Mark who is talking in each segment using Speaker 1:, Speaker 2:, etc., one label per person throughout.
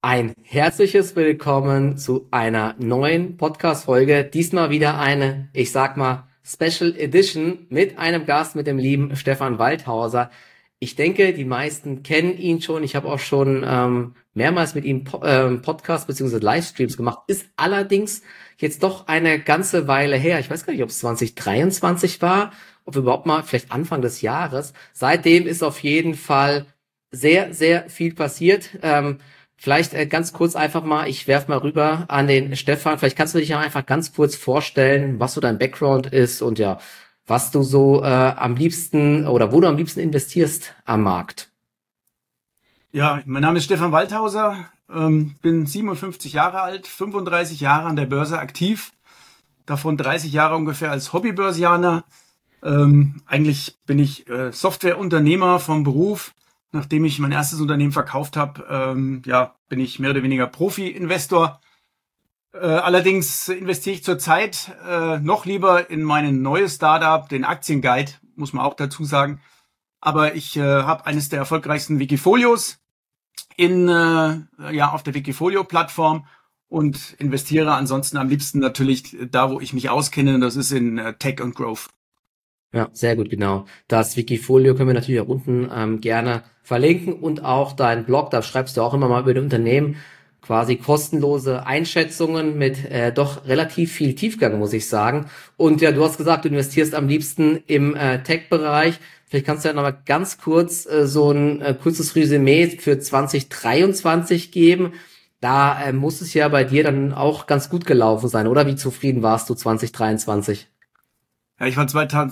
Speaker 1: Ein herzliches Willkommen zu einer neuen Podcast-Folge. Diesmal wieder eine, ich sag mal, Special Edition mit einem Gast, mit dem lieben Stefan Waldhauser. Ich denke, die meisten kennen ihn schon. Ich habe auch schon mehrmals mit ihm Podcast bzw. Livestreams gemacht. Ist allerdings jetzt doch eine ganze Weile her. Ich weiß gar nicht, ob es 2023 war, ob überhaupt mal vielleicht Anfang des Jahres. Seitdem ist auf jeden Fall sehr, sehr viel passiert. Vielleicht ganz kurz einfach mal, ich werf mal rüber an den Stefan. Vielleicht kannst du dich ja einfach ganz kurz vorstellen, was so dein Background ist und ja, was du so am liebsten oder wo du am liebsten investierst am Markt.
Speaker 2: Ja, mein Name ist Stefan Waldhauser, bin 57 Jahre alt, 35 Jahre an der Börse aktiv, davon 30 Jahre ungefähr als Hobbybörsianer. Eigentlich bin ich Softwareunternehmer vom Beruf. Nachdem ich mein erstes Unternehmen verkauft habe, bin ich mehr oder weniger Profi-Investor. Allerdings investiere ich zurzeit noch lieber in mein neues Startup, den Aktienguide, muss man auch dazu sagen. Aber ich habe eines der erfolgreichsten Wikifolios auf der Wikifolio-Plattform und investiere ansonsten am liebsten natürlich da, wo ich mich auskenne, und das ist in Tech und Growth.
Speaker 1: Ja, sehr gut, genau. Das Wikifolio können wir natürlich auch unten gerne verlinken und auch deinen Blog, da schreibst du auch immer mal über die Unternehmen quasi kostenlose Einschätzungen mit doch relativ viel Tiefgang, muss ich sagen. Und ja, du hast gesagt, du investierst am liebsten im Tech-Bereich. Vielleicht kannst du ja noch mal ganz kurz so ein kurzes Resümee für 2023 geben. Da muss es ja bei dir dann auch ganz gut gelaufen sein, oder? Wie zufrieden warst du 2023?
Speaker 2: Ja, ich war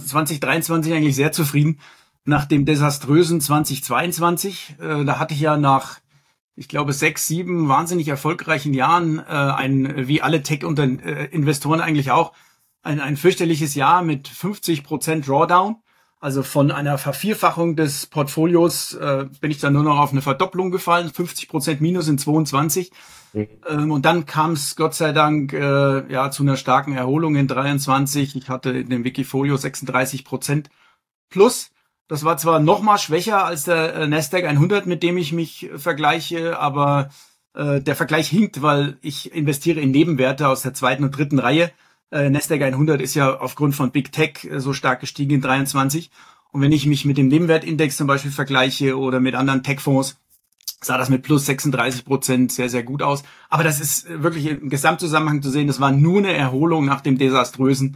Speaker 2: 2023 eigentlich sehr zufrieden nach dem desaströsen 2022. Da hatte ich ja nach, ich glaube, 6, 7 wahnsinnig erfolgreichen Jahren wie alle Tech-Investoren eigentlich auch, ein fürchterliches Jahr mit 50% Drawdown. Also von einer Vervierfachung des Portfolios bin ich dann nur noch auf eine Verdopplung gefallen, 50% Minus in 22. Und dann kam es Gott sei Dank zu einer starken Erholung in 23. Ich hatte in dem Wikifolio 36% plus. Das war zwar noch mal schwächer als der Nasdaq 100, mit dem ich mich vergleiche, aber der Vergleich hinkt, weil ich investiere in Nebenwerte aus der zweiten und dritten Reihe. Nasdaq 100 ist ja aufgrund von Big Tech so stark gestiegen in 23. Und wenn ich mich mit dem Nebenwertindex zum Beispiel vergleiche oder mit anderen Tech-Fonds, sah das mit plus 36% sehr, sehr gut aus. Aber das ist wirklich im Gesamtzusammenhang zu sehen. Das war nur eine Erholung nach dem desaströsen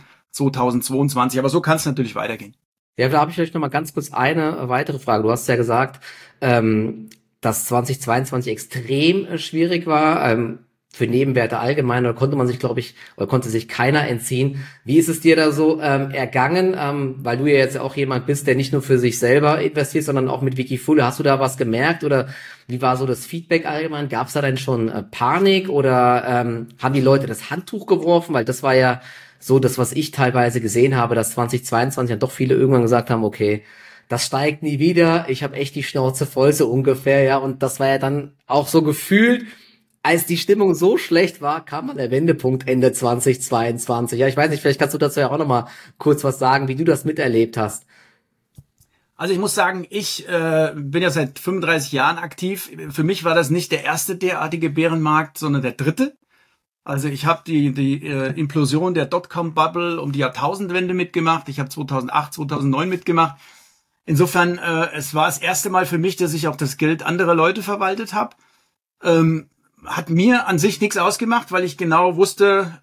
Speaker 2: 2022. Aber so kann es natürlich weitergehen.
Speaker 1: Ja, da habe ich vielleicht noch mal ganz kurz eine weitere Frage. Du hast ja gesagt, dass 2022 extrem schwierig war. Für Nebenwerte allgemein, oder konnte man sich, glaube ich, oder konnte sich keiner entziehen. Wie ist es dir da so ergangen? Weil du ja jetzt auch jemand bist, der nicht nur für sich selber investiert, sondern auch mit Wikifolio. Hast du da was gemerkt oder wie war so das Feedback allgemein? Gab es da denn schon Panik oder haben die Leute das Handtuch geworfen? Weil das war ja so das, was ich teilweise gesehen habe, dass 2022 dann doch viele irgendwann gesagt haben, okay, das steigt nie wieder. Ich habe echt die Schnauze voll, so ungefähr, ja. Und das war ja dann auch so gefühlt, als die Stimmung so schlecht war, kam dann der Wendepunkt Ende 2022. Ja, ich weiß nicht, vielleicht kannst du dazu ja auch noch mal kurz was sagen, wie du das miterlebt hast.
Speaker 2: Also ich muss sagen, ich bin ja seit 35 Jahren aktiv. Für mich war das nicht der erste derartige Bärenmarkt, sondern der dritte. Also ich habe die Implosion der Dotcom-Bubble um die Jahrtausendwende mitgemacht. Ich habe 2008, 2009 mitgemacht. Insofern, es war das erste Mal für mich, dass ich auch das Geld anderer Leute verwaltet habe. Hat mir an sich nichts ausgemacht, weil ich genau wusste,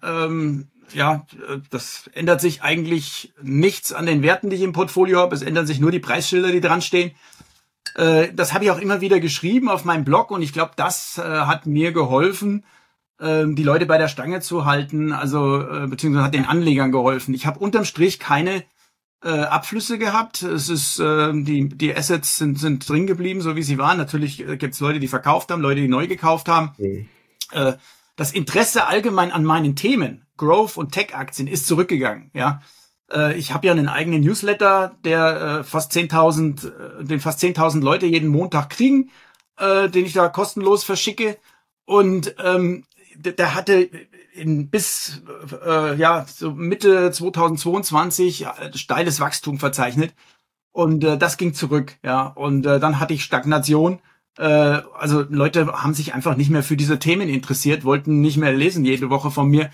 Speaker 2: das ändert sich eigentlich nichts an den Werten, die ich im Portfolio habe. Es ändern sich nur die Preisschilder, die dran stehen. Das habe ich auch immer wieder geschrieben auf meinem Blog und ich glaube, das hat mir geholfen, die Leute bei der Stange zu halten, beziehungsweise hat den Anlegern geholfen. Ich habe unterm Strich keine Abflüsse gehabt. Es ist die Assets sind drin geblieben, so wie sie waren. Natürlich gibt es Leute, die verkauft haben, Leute, die neu gekauft haben. Mhm. Das Interesse allgemein an meinen Themen, Growth und Tech-Aktien, ist zurückgegangen. Ja, ich habe ja einen eigenen Newsletter, der fast 10.000 Leute jeden Montag kriegen, den ich da kostenlos verschicke. Und der hatte bis so Mitte 2022 steiles Wachstum verzeichnet und das ging zurück, ja, und dann hatte ich Stagnation Also Leute haben sich einfach nicht mehr für diese Themen interessiert, wollten nicht mehr lesen jede Woche von mir,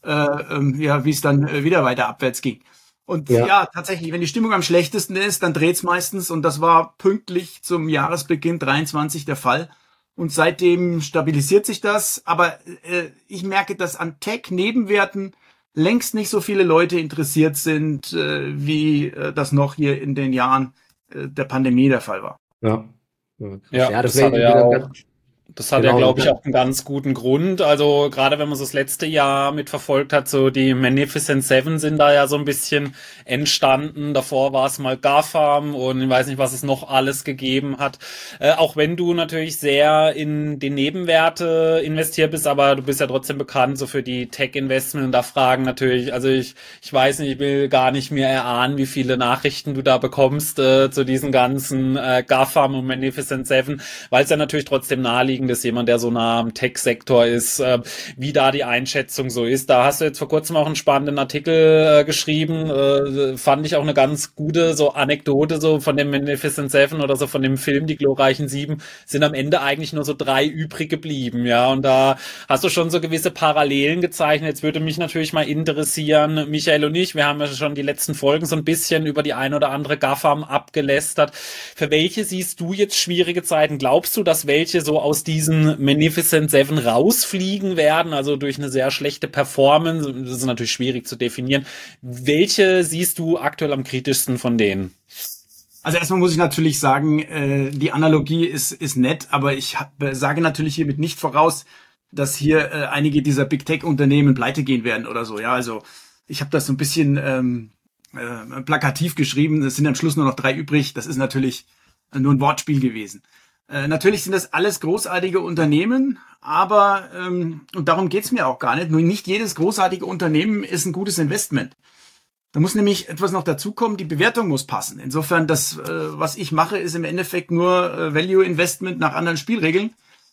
Speaker 2: ja, wie es dann wieder weiter abwärts ging. Und
Speaker 1: Ja.
Speaker 2: ja, tatsächlich, wenn die Stimmung am schlechtesten ist, dann dreht's meistens und das war pünktlich zum Jahresbeginn 23 der Fall. Und seitdem stabilisiert sich das. Aber ich merke, dass an Tech-Nebenwerten längst nicht so viele Leute interessiert sind, wie das noch hier in den Jahren der Pandemie der Fall war.
Speaker 1: Ja. Ja, krass.
Speaker 3: Ja,
Speaker 1: Ja,
Speaker 3: das hat er
Speaker 1: deswegen
Speaker 3: ja
Speaker 1: wieder
Speaker 3: auch.
Speaker 1: ganz,
Speaker 3: Das hat ja,
Speaker 1: genau.
Speaker 3: glaube ich, auch einen ganz guten Grund. Also gerade wenn man so das letzte Jahr mitverfolgt hat, so die Magnificent Seven sind da ja so ein bisschen entstanden. Davor war es mal GAFAM und ich weiß nicht, was es noch alles gegeben hat. Auch wenn du natürlich sehr in die Nebenwerte investiert bist, aber du bist ja trotzdem bekannt so für die Tech-Investment und da fragen natürlich, also ich weiß nicht, ich will gar nicht mehr erahnen, wie viele Nachrichten du da bekommst zu diesen ganzen GAFAM und Magnificent Seven, weil es ja natürlich trotzdem naheliegend ist, jemand, der so nah am Tech-Sektor ist, wie da die Einschätzung so ist. Da hast du jetzt vor kurzem auch einen spannenden Artikel geschrieben, fand ich auch eine ganz gute so Anekdote so von dem Magnificent Seven oder so von dem Film Die glorreichen Sieben, sind am Ende eigentlich nur so 3 übrig geblieben, ja, und da hast du schon so gewisse Parallelen gezeichnet. Jetzt würde mich natürlich mal interessieren, Michael und ich, wir haben ja schon die letzten Folgen so ein bisschen über die ein oder andere GAFAM abgelästert. Für welche siehst du jetzt schwierige Zeiten? Glaubst du, dass welche so aus diesen Magnificent Seven rausfliegen werden, also durch eine sehr schlechte Performance? Das ist natürlich schwierig zu definieren. Welche siehst du aktuell am kritischsten von denen?
Speaker 2: Also erstmal muss ich natürlich sagen, die Analogie ist nett, aber ich sage natürlich hiermit nicht voraus, dass hier einige dieser Big Tech Unternehmen pleite gehen werden oder so. Ja, also ich habe das so ein bisschen plakativ geschrieben. Es sind am Schluss nur noch 3 übrig. Das ist natürlich nur ein Wortspiel gewesen. Natürlich sind das alles großartige Unternehmen, aber und darum geht's mir auch gar nicht. Nur nicht jedes großartige Unternehmen ist ein gutes Investment. Da muss nämlich etwas noch dazukommen, die Bewertung muss passen. Insofern, das, was ich mache, ist im Endeffekt nur Value Investment nach anderen Spielregeln.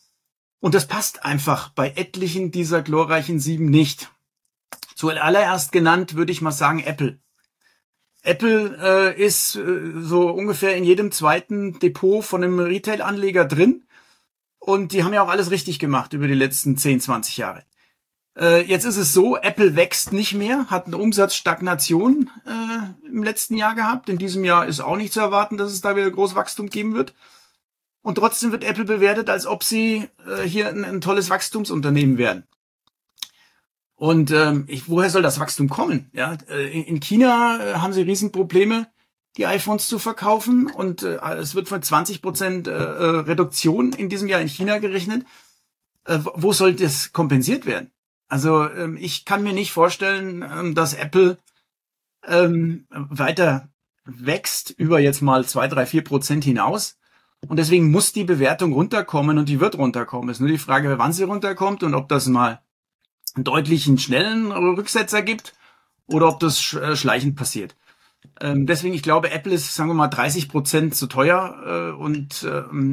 Speaker 2: Und das passt einfach bei etlichen dieser glorreichen 7 nicht. Zuallererst genannt würde ich mal sagen Apple. Apple ist so ungefähr in jedem zweiten Depot von einem Retail-Anleger drin. Und die haben ja auch alles richtig gemacht über die letzten 10, 20 Jahre. Jetzt ist es so, Apple wächst nicht mehr, hat eine Umsatzstagnation im letzten Jahr gehabt. In diesem Jahr ist auch nicht zu erwarten, dass es da wieder großes Wachstum geben wird. Und trotzdem wird Apple bewertet, als ob sie hier ein tolles Wachstumsunternehmen werden. Und woher soll das Wachstum kommen? Ja, in China haben sie Riesenprobleme, die iPhones zu verkaufen. Und es wird von 20% Reduktion in diesem Jahr in China gerechnet. Wo soll das kompensiert werden? Also ich kann mir nicht vorstellen, dass Apple weiter wächst über jetzt mal 2, 3, 4% hinaus. Und deswegen muss die Bewertung runterkommen und die wird runterkommen. Es ist nur die Frage, wann sie runterkommt und ob das mal einen deutlichen, schnellen Rücksetzer gibt oder ob das schleichend passiert. Deswegen, ich glaube, Apple ist, sagen wir mal, 30% zu teuer und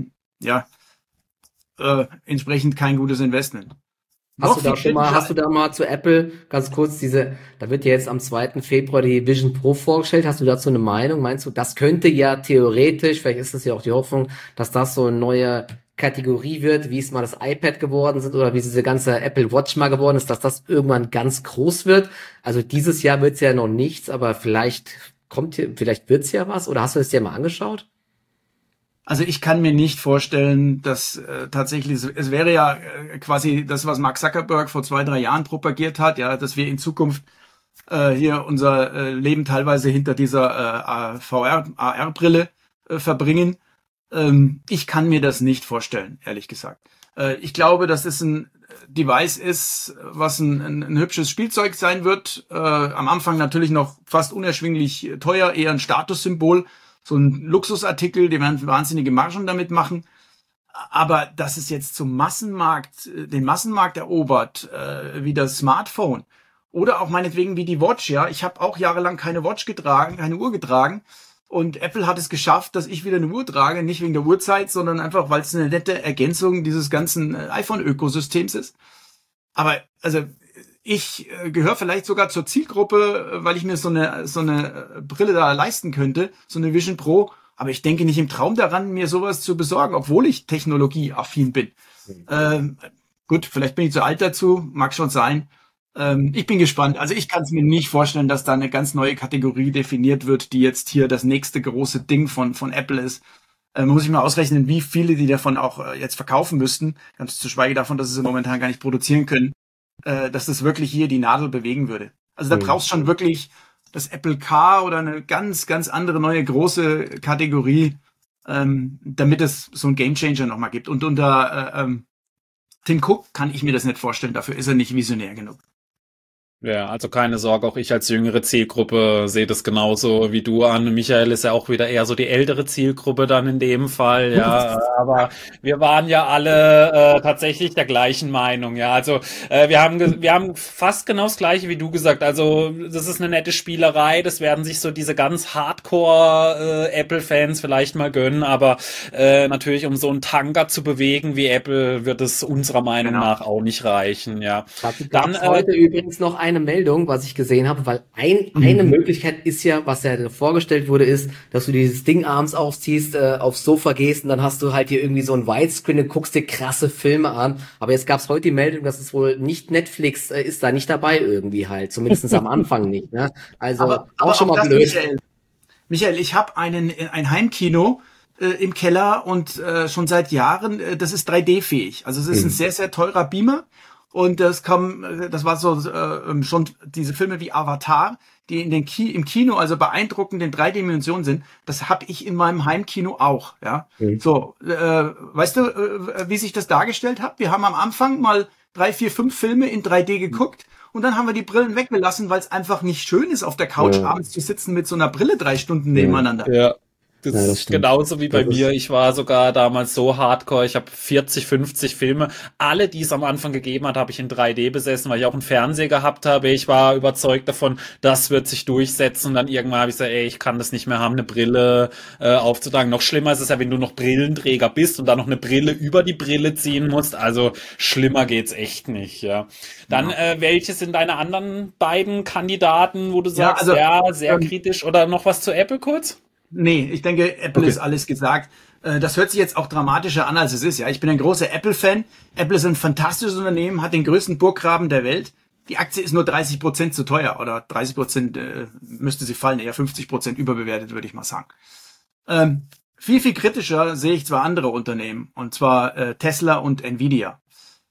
Speaker 2: entsprechend kein gutes Investment.
Speaker 1: Hast du da mal zu Apple ganz kurz da wird ja jetzt am 2. Februar die Vision Pro vorgestellt. Hast du dazu eine Meinung? Meinst du, das könnte ja theoretisch, vielleicht ist das ja auch die Hoffnung, dass das so eine neue Kategorie wird, wie es mal das iPad geworden sind oder wie diese ganze Apple Watch mal geworden ist, dass das irgendwann ganz groß wird? Also dieses Jahr wird's ja noch nichts, aber vielleicht wird's ja was, oder hast du es dir mal angeschaut?
Speaker 2: Also ich kann mir nicht vorstellen, dass tatsächlich, es wäre ja quasi das, was Mark Zuckerberg vor 2, 3 Jahren propagiert hat, ja, dass wir in Zukunft hier unser Leben teilweise hinter dieser AR-Brille verbringen. Ich kann mir das nicht vorstellen, ehrlich gesagt. Ich glaube, dass es ein Device ist, was ein hübsches Spielzeug sein wird. Am Anfang natürlich noch fast unerschwinglich teuer, eher ein Statussymbol. So ein Luxusartikel, die werden wahnsinnige Margen damit machen. Aber dass es jetzt den Massenmarkt erobert, wie das Smartphone oder auch meinetwegen wie die Watch, ja. Ich habe auch jahrelang keine Uhr getragen. Und Apple hat es geschafft, dass ich wieder eine Uhr trage, nicht wegen der Uhrzeit, sondern einfach, weil es eine nette Ergänzung dieses ganzen iPhone-Ökosystems ist. Aber also ich gehöre vielleicht sogar zur Zielgruppe, weil ich mir so eine Brille da leisten könnte, so eine Vision Pro. Aber ich denke nicht im Traum daran, mir sowas zu besorgen, obwohl ich technologieaffin bin. Gut, vielleicht bin ich zu alt dazu, mag schon sein. Ich bin gespannt. Also ich kann es mir nicht vorstellen, dass da eine ganz neue Kategorie definiert wird, die jetzt hier das nächste große Ding von Apple ist. Muss ich mal ausrechnen, wie viele die davon auch jetzt verkaufen müssten, ganz zu schweigen davon, dass sie es momentan gar nicht produzieren können, dass das wirklich hier die Nadel bewegen würde. Also da brauchst schon wirklich das Apple Car oder eine ganz, ganz andere neue große Kategorie, damit es so ein Gamechanger nochmal gibt. Und unter Tim Cook kann ich mir das nicht vorstellen, dafür ist er nicht visionär genug.
Speaker 3: Ja, also keine Sorge, auch ich als jüngere Zielgruppe sehe das genauso wie du an. Michael ist ja auch wieder eher so die ältere Zielgruppe dann in dem Fall, ja. Aber wir waren ja alle tatsächlich der gleichen Meinung, ja. Also wir haben fast genau das Gleiche wie du gesagt. Also das ist eine nette Spielerei, das werden sich so diese ganz Hardcore Apple-Fans vielleicht mal gönnen, aber natürlich um so einen Tanker zu bewegen wie Apple wird es unserer Meinung nach auch nicht reichen, ja.
Speaker 1: Dann heute übrigens noch eine Meldung, was ich gesehen habe, weil eine Möglichkeit ist ja, was ja vorgestellt wurde, ist, dass du dieses Ding abends aufziehst, aufs Sofa gehst und dann hast du halt hier irgendwie so ein Widescreen und guckst dir krasse Filme an. Aber jetzt gab es heute die Meldung, dass es wohl nicht Netflix ist da nicht dabei irgendwie halt, zumindest am Anfang nicht. Ne? Also aber auch schon mal blöd.
Speaker 2: Michael, ich habe ein Heimkino im Keller und schon seit Jahren, das ist 3D-fähig. Also es ist ein sehr, sehr teurer Beamer. Und das war so schon diese Filme wie Avatar, die im Kino also beeindruckend in 3 Dimensionen sind. Das habe ich in meinem Heimkino auch. Ja, so weißt du, wie sich das dargestellt hat? Wir haben am Anfang mal 3, 4, 5 Filme in 3D geguckt und dann haben wir die Brillen weggelassen, weil es einfach nicht schön ist, auf der Couch abends zu sitzen mit so einer Brille 3 Stunden nebeneinander.
Speaker 3: Ja. Das ist genauso wie bei mir. Ich war sogar damals so hardcore. Ich habe 40, 50 Filme. Alle, die es am Anfang gegeben hat, habe ich in 3D besessen, weil ich auch einen Fernseher gehabt habe. Ich war überzeugt davon, das wird sich durchsetzen. Und dann irgendwann habe ich gesagt, ich kann das nicht mehr haben, eine Brille aufzutragen. Noch schlimmer ist es ja, wenn du noch Brillenträger bist und dann noch eine Brille über die Brille ziehen musst. Also schlimmer geht's echt nicht. Ja. Dann, welche sind deine anderen beiden Kandidaten, wo du sagst, sehr kritisch? Oder noch was zu Apple kurz?
Speaker 2: Nee, ich denke, Apple ist alles gesagt. Das hört sich jetzt auch dramatischer an, als es ist. Ja, ich bin ein großer Apple-Fan. Apple ist ein fantastisches Unternehmen, hat den größten Burggraben der Welt. Die Aktie ist nur 30% zu teuer oder 30% müsste sie fallen, eher 50% überbewertet, würde ich mal sagen. Viel, viel kritischer sehe ich zwei andere Unternehmen, und zwar Tesla und Nvidia.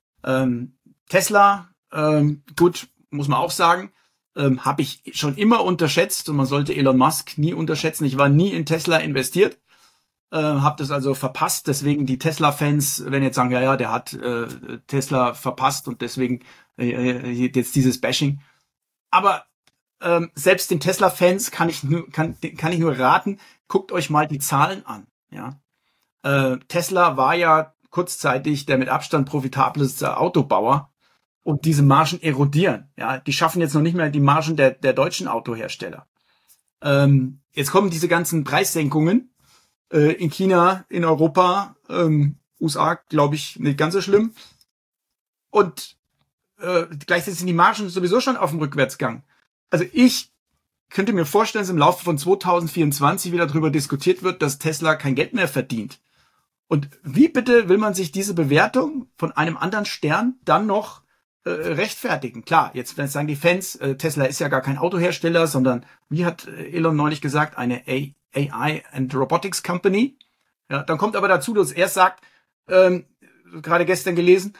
Speaker 2: Tesla, gut, muss man auch sagen, habe ich schon immer unterschätzt und man sollte Elon Musk nie unterschätzen. Ich war nie in Tesla investiert, habe das also verpasst. Deswegen die Tesla-Fans, wenn jetzt sagen, ja, der hat Tesla verpasst und deswegen jetzt dieses Bashing. Aber selbst den Tesla-Fans kann ich nur raten, guckt euch mal die Zahlen an. Ja, Tesla war ja kurzzeitig der mit Abstand profitabelste Autobauer. Und diese Margen erodieren. Ja, die schaffen jetzt noch nicht mehr die Margen der deutschen Autohersteller. Jetzt kommen diese ganzen Preissenkungen in China, in Europa, USA, glaube ich, nicht ganz so schlimm. Und gleichzeitig sind die Margen sowieso schon auf dem Rückwärtsgang. Also ich könnte mir vorstellen, dass im Laufe von 2024 wieder darüber diskutiert wird, dass Tesla kein Geld mehr verdient. Und wie bitte will man sich diese Bewertung von einem anderen Stern dann noch rechtfertigen? Klar, jetzt sagen die Fans, Tesla ist ja gar kein Autohersteller, sondern, wie hat Elon neulich gesagt, eine AI and Robotics Company. Ja, dann kommt aber dazu, dass er sagt, gerade gestern gelesen,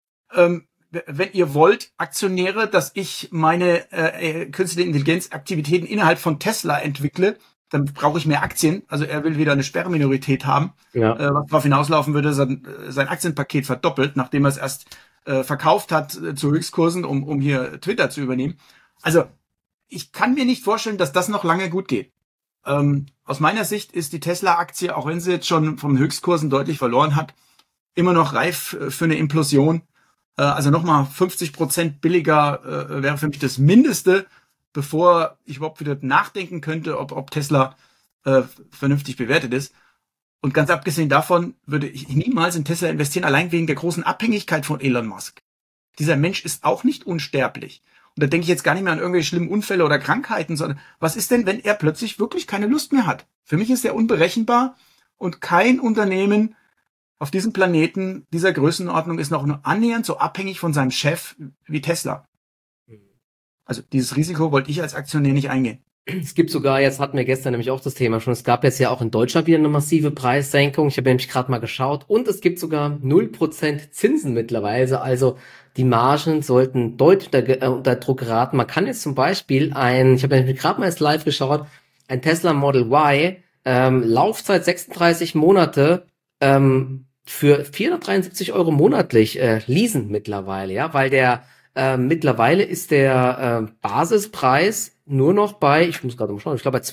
Speaker 2: wenn ihr wollt, Aktionäre, dass ich meine künstliche Intelligenz-Aktivitäten innerhalb von Tesla entwickle, dann brauche ich mehr Aktien. Also er will wieder eine Sperrminorität haben, was darauf hinauslaufen würde, sein Aktienpaket verdoppelt, nachdem er es erst verkauft hat zu Höchstkursen, um hier Twitter zu übernehmen. Also ich kann mir nicht vorstellen, dass das noch lange gut geht. Aus meiner Sicht ist die Tesla-Aktie, auch wenn sie jetzt schon vom Höchstkursen deutlich verloren hat, immer noch reif für eine Implosion. Also nochmal 50% billiger wäre für mich das Mindeste, bevor ich überhaupt wieder nachdenken könnte, ob Tesla vernünftig bewertet ist. Und ganz abgesehen davon würde ich niemals in Tesla investieren, allein wegen der großen Abhängigkeit von Elon Musk. Dieser Mensch ist auch nicht unsterblich. Und da denke ich jetzt gar nicht mehr an irgendwelche schlimmen Unfälle oder Krankheiten, sondern was ist denn, wenn er plötzlich wirklich keine Lust mehr hat? Für mich ist er unberechenbar und kein Unternehmen auf diesem Planeten dieser Größenordnung ist noch nur annähernd so abhängig von seinem Chef wie Tesla. Also dieses Risiko wollte ich als Aktionär nicht eingehen.
Speaker 1: Es gibt sogar, jetzt hatten wir gestern nämlich auch das Thema schon, es gab jetzt ja auch in Deutschland wieder eine massive Preissenkung. Ich habe nämlich gerade mal geschaut und es gibt sogar 0% Zinsen mittlerweile. Also die Margen sollten deutlich unter Druck geraten. Man kann jetzt zum Beispiel ich habe nämlich gerade mal jetzt live geschaut, ein Tesla Model Y, Laufzeit 36 Monate, für 473 Euro monatlich leasen mittlerweile, ja, weil mittlerweile ist der Basispreis nur noch ich muss gerade mal schauen, ich glaube bei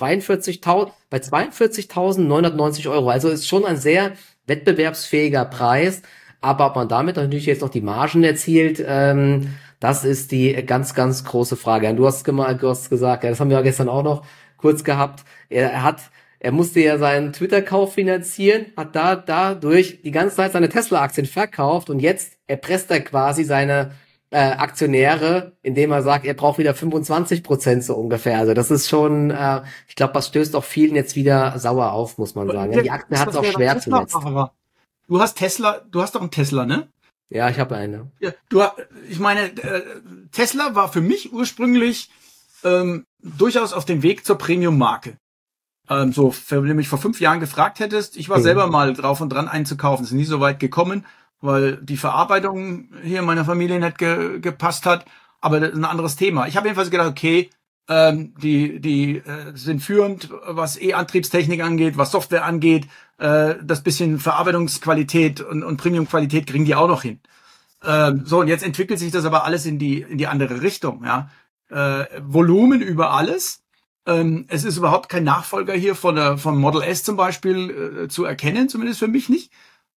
Speaker 1: 42.990 Euro. Also ist schon ein sehr wettbewerbsfähiger Preis. Aber ob man damit natürlich jetzt noch die Margen erzielt, das ist die ganz, ganz große Frage. Und du hast gesagt, ja, das haben wir ja gestern auch noch kurz gehabt. Er musste ja seinen Twitter-Kauf finanzieren, hat dadurch die ganze Zeit seine Tesla-Aktien verkauft und jetzt erpresst er quasi seine Aktionäre, indem er sagt, er braucht wieder 25% so ungefähr. Also das ist schon, ich glaube, das stößt auch vielen jetzt wieder sauer auf, muss man sagen. Ja, die Aktie hat es auch schwer zuletzt.
Speaker 2: Du hast doch einen Tesla, ne?
Speaker 1: Ja, ich habe eine.
Speaker 2: Ja, ich meine, Tesla war für mich ursprünglich durchaus auf dem Weg zur Premium-Marke. Wenn du mich vor 5 Jahren gefragt hättest, ich war selber mal drauf und dran einzukaufen, ist nie so weit gekommen, weil die Verarbeitung hier in meiner Familie nicht gepasst hat, aber das ist ein anderes Thema. Ich habe jedenfalls gedacht, okay, die sind führend, was Antriebstechnik angeht, was Software angeht, das bisschen Verarbeitungsqualität und Premiumqualität kriegen die auch noch hin. Und jetzt entwickelt sich das aber alles in die andere Richtung, ja. Volumen über alles. Es ist überhaupt kein Nachfolger hier von Model S zum Beispiel zu erkennen, zumindest für mich nicht.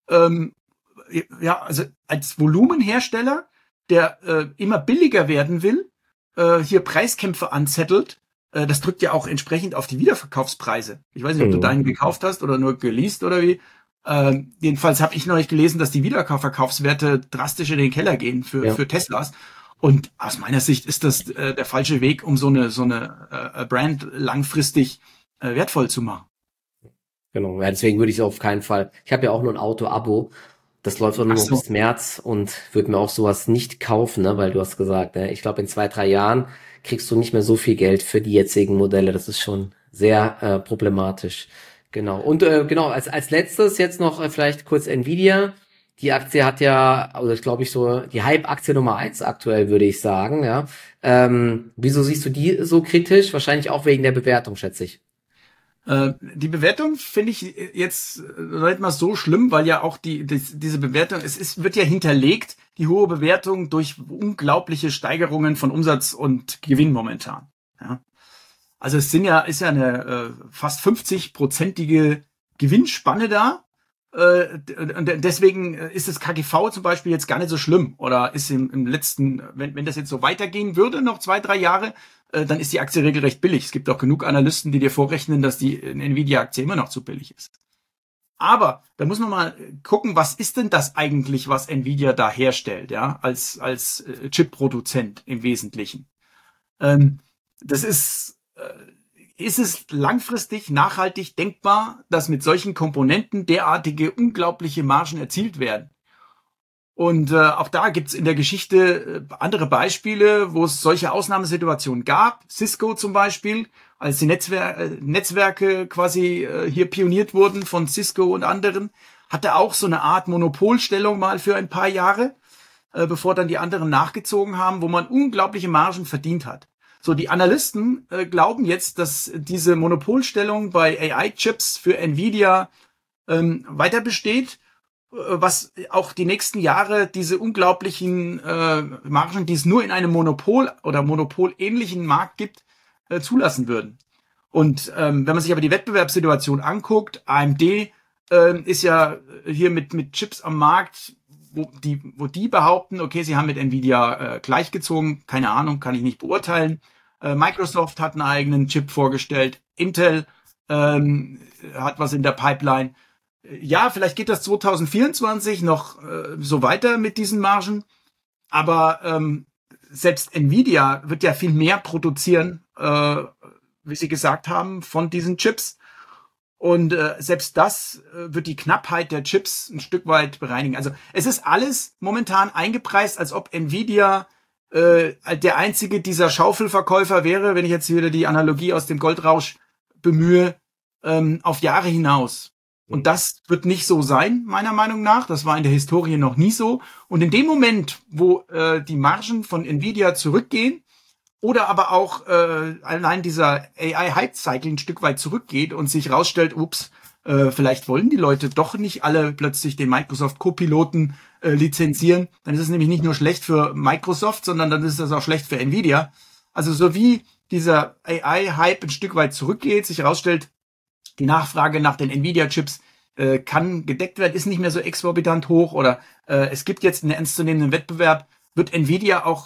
Speaker 2: Also als Volumenhersteller, der immer billiger werden will, hier Preiskämpfe anzettelt, das drückt ja auch entsprechend auf die Wiederverkaufspreise. Ich weiß nicht, ob du deinen gekauft hast oder nur geleast oder wie. Jedenfalls habe ich neulich gelesen, dass die Wiederverkaufswerte drastisch in den Keller gehen für Teslas. Und aus meiner Sicht ist das der falsche Weg, um so eine Brand langfristig wertvoll zu machen.
Speaker 1: Genau, ja, deswegen würde ich es auf keinen Fall. Ich habe ja auch nur ein Auto-Abo. Das läuft auch nur noch bis März und würde mir auch sowas nicht kaufen, ne? Weil du hast gesagt, ne? Ich glaube, in 2-3 Jahren kriegst du nicht mehr so viel Geld für die jetzigen Modelle. Das ist schon sehr problematisch. Genau. Und genau, als letztes jetzt noch vielleicht kurz Nvidia. Die Aktie hat ja, also ich glaube die Hype-Aktie Nummer 1 aktuell, würde ich sagen, ja. Wieso siehst du die so kritisch? Wahrscheinlich auch wegen der Bewertung, schätze ich.
Speaker 2: Die Bewertung finde ich jetzt nicht mal so schlimm, weil ja auch diese Bewertung, wird ja hinterlegt, die hohe Bewertung durch unglaubliche Steigerungen von Umsatz und Gewinn momentan. Ja. Also ist ja eine fast 50-prozentige Gewinnspanne da. Und deswegen ist das KGV zum Beispiel jetzt gar nicht so schlimm. Oder ist im letzten, wenn das jetzt so weitergehen würde, noch 2-3 Jahre, dann ist die Aktie regelrecht billig. Es gibt auch genug Analysten, die dir vorrechnen, dass die Nvidia-Aktie immer noch zu billig ist. Aber da muss man mal gucken, was ist denn das eigentlich, was Nvidia da herstellt, ja, als Chip-Produzent im Wesentlichen. Ist es langfristig nachhaltig denkbar, dass mit solchen Komponenten derartige unglaubliche Margen erzielt werden? Und auch da gibt's in der Geschichte andere Beispiele, wo es solche Ausnahmesituationen gab. Cisco zum Beispiel, als die Netzwerke quasi hier pioniert wurden von Cisco und anderen, hatte auch so eine Art Monopolstellung mal für ein paar Jahre, bevor dann die anderen nachgezogen haben, wo man unglaubliche Margen verdient hat. So, die Analysten glauben jetzt, dass diese Monopolstellung bei AI-Chips für Nvidia weiter besteht, was auch die nächsten Jahre diese unglaublichen Margen, die es nur in einem Monopol oder monopolähnlichen Markt gibt, zulassen würden. Und wenn man sich aber die Wettbewerbssituation anguckt, AMD ist ja hier mit Chips am Markt, wo die behaupten, okay, sie haben mit Nvidia gleichgezogen, keine Ahnung, kann ich nicht beurteilen. Microsoft hat einen eigenen Chip vorgestellt, Intel hat was in der Pipeline. Ja, vielleicht geht das 2024 noch so weiter mit diesen Margen, aber selbst Nvidia wird ja viel mehr produzieren, wie Sie gesagt haben, von diesen Chips. Und selbst das wird die Knappheit der Chips ein Stück weit bereinigen. Also es ist alles momentan eingepreist, als ob Nvidia der einzige dieser Schaufelverkäufer wäre, wenn ich jetzt wieder die Analogie aus dem Goldrausch bemühe, auf Jahre hinaus. Und das wird nicht so sein, meiner Meinung nach. Das war in der Historie noch nie so. Und in dem Moment, wo die Margen von Nvidia zurückgehen oder aber auch allein dieser AI-Hype-Cycle ein Stück weit zurückgeht und sich rausstellt, vielleicht wollen die Leute doch nicht alle plötzlich den Microsoft Copiloten lizenzieren, dann ist es nämlich nicht nur schlecht für Microsoft, sondern dann ist das auch schlecht für Nvidia. Also so wie dieser AI-Hype ein Stück weit zurückgeht, sich rausstellt, die Nachfrage nach den Nvidia-Chips kann gedeckt werden, ist nicht mehr so exorbitant hoch oder es gibt jetzt einen ernstzunehmenden Wettbewerb, wird Nvidia auch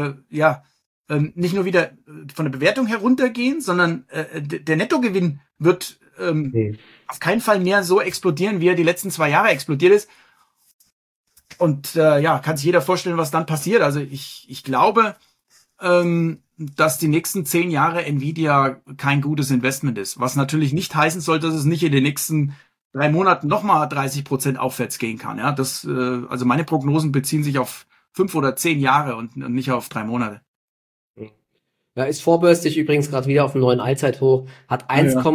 Speaker 2: nicht nur wieder von der Bewertung heruntergehen, sondern der Nettogewinn wird auf keinen Fall mehr so explodieren, wie er die letzten 2 Jahre explodiert ist. Und kann sich jeder vorstellen, was dann passiert. Also ich glaube, dass die nächsten 10 Jahre Nvidia kein gutes Investment ist. Was natürlich nicht heißen soll, dass es nicht in den nächsten 3 Monaten nochmal 30% aufwärts gehen kann. Ja, also meine Prognosen beziehen sich auf 5 oder 10 Jahre und nicht auf 3 Monate.
Speaker 1: Ja, ist vorbörslich übrigens gerade wieder auf einem neuen Allzeithoch, hat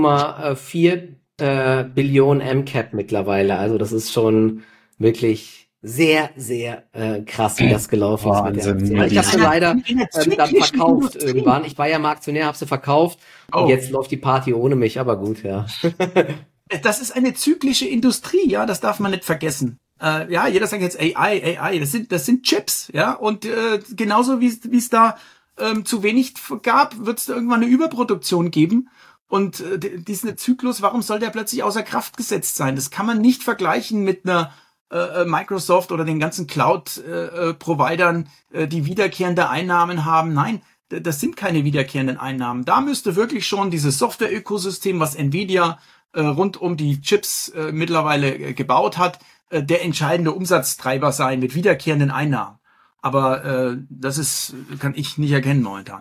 Speaker 1: 1,4 Billionen MCAP mittlerweile. Also das ist schon wirklich sehr, sehr krass, wie das gelaufen ist mit der Aktie. Ich habe sie leider dann verkauft irgendwann. Ich war ja mal Aktionär, habe sie verkauft und jetzt läuft die Party ohne mich, aber gut, ja.
Speaker 2: Das ist eine zyklische Industrie, ja, das darf man nicht vergessen. Jeder sagt jetzt AI, das sind Chips, ja, und genauso wie es da zu wenig gab, wird es irgendwann eine Überproduktion geben. Und diesen Zyklus, warum soll der plötzlich außer Kraft gesetzt sein? Das kann man nicht vergleichen mit einer Microsoft oder den ganzen Cloud-Providern, die wiederkehrende Einnahmen haben. Nein, das sind keine wiederkehrenden Einnahmen. Da müsste wirklich schon dieses Software-Ökosystem, was Nvidia rund um die Chips mittlerweile gebaut hat, der entscheidende Umsatztreiber sein mit wiederkehrenden Einnahmen. Aber kann ich nicht erkennen momentan.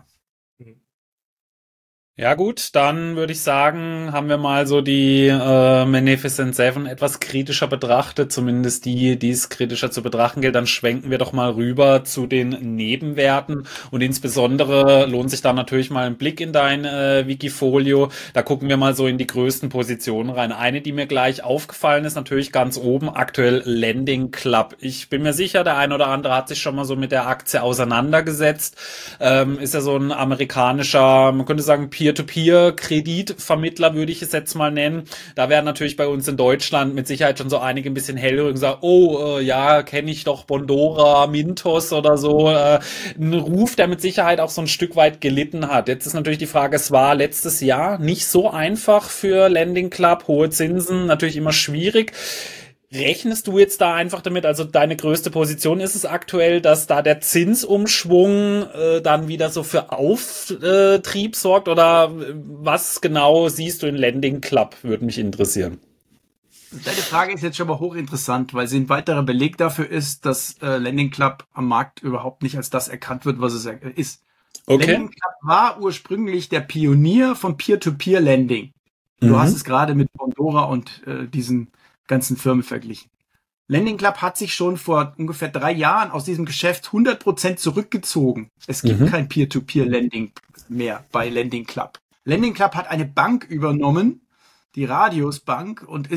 Speaker 3: Ja gut, dann würde ich sagen, haben wir mal so die Magnificent Seven etwas kritischer betrachtet, zumindest die es kritischer zu betrachten gilt. Dann schwenken wir doch mal rüber zu den Nebenwerten und insbesondere lohnt sich da natürlich mal ein Blick in dein Wikifolio. Da gucken wir mal so in die größten Positionen rein. Eine, die mir gleich aufgefallen ist, natürlich ganz oben, aktuell Lending Club. Ich bin mir sicher, der ein oder andere hat sich schon mal so mit der Aktie auseinandergesetzt. Ist ja so ein amerikanischer, man könnte sagen, Peer-to-Peer-Kreditvermittler, würde ich es jetzt mal nennen. Da werden natürlich bei uns in Deutschland mit Sicherheit schon so einige ein bisschen hellhörig und sagen, kenne ich doch Bondora, Mintos oder so. Ein Ruf, der mit Sicherheit auch so ein Stück weit gelitten hat. Jetzt ist natürlich die Frage, es war letztes Jahr nicht so einfach für Lending Club, hohe Zinsen, natürlich immer schwierig. Rechnest du jetzt da einfach damit, also deine größte Position ist es aktuell, dass da der Zinsumschwung dann wieder so für Auftrieb sorgt oder was genau siehst du in Lending Club, würde mich interessieren.
Speaker 2: Deine Frage ist jetzt schon mal hochinteressant, weil sie ein weiterer Beleg dafür ist, dass Lending Club am Markt überhaupt nicht als das erkannt wird, was es ist. Okay. Lending Club war ursprünglich der Pionier von Peer-to-Peer-Lending. Du hast es gerade mit Bondora und diesen ganzen Firmen verglichen. Lending Club hat sich schon vor ungefähr 3 Jahren aus diesem Geschäft 100% zurückgezogen. Es gibt kein Peer-to-Peer-Lending mehr bei Lending Club. Lending Club hat eine Bank übernommen, die Radius Bank, und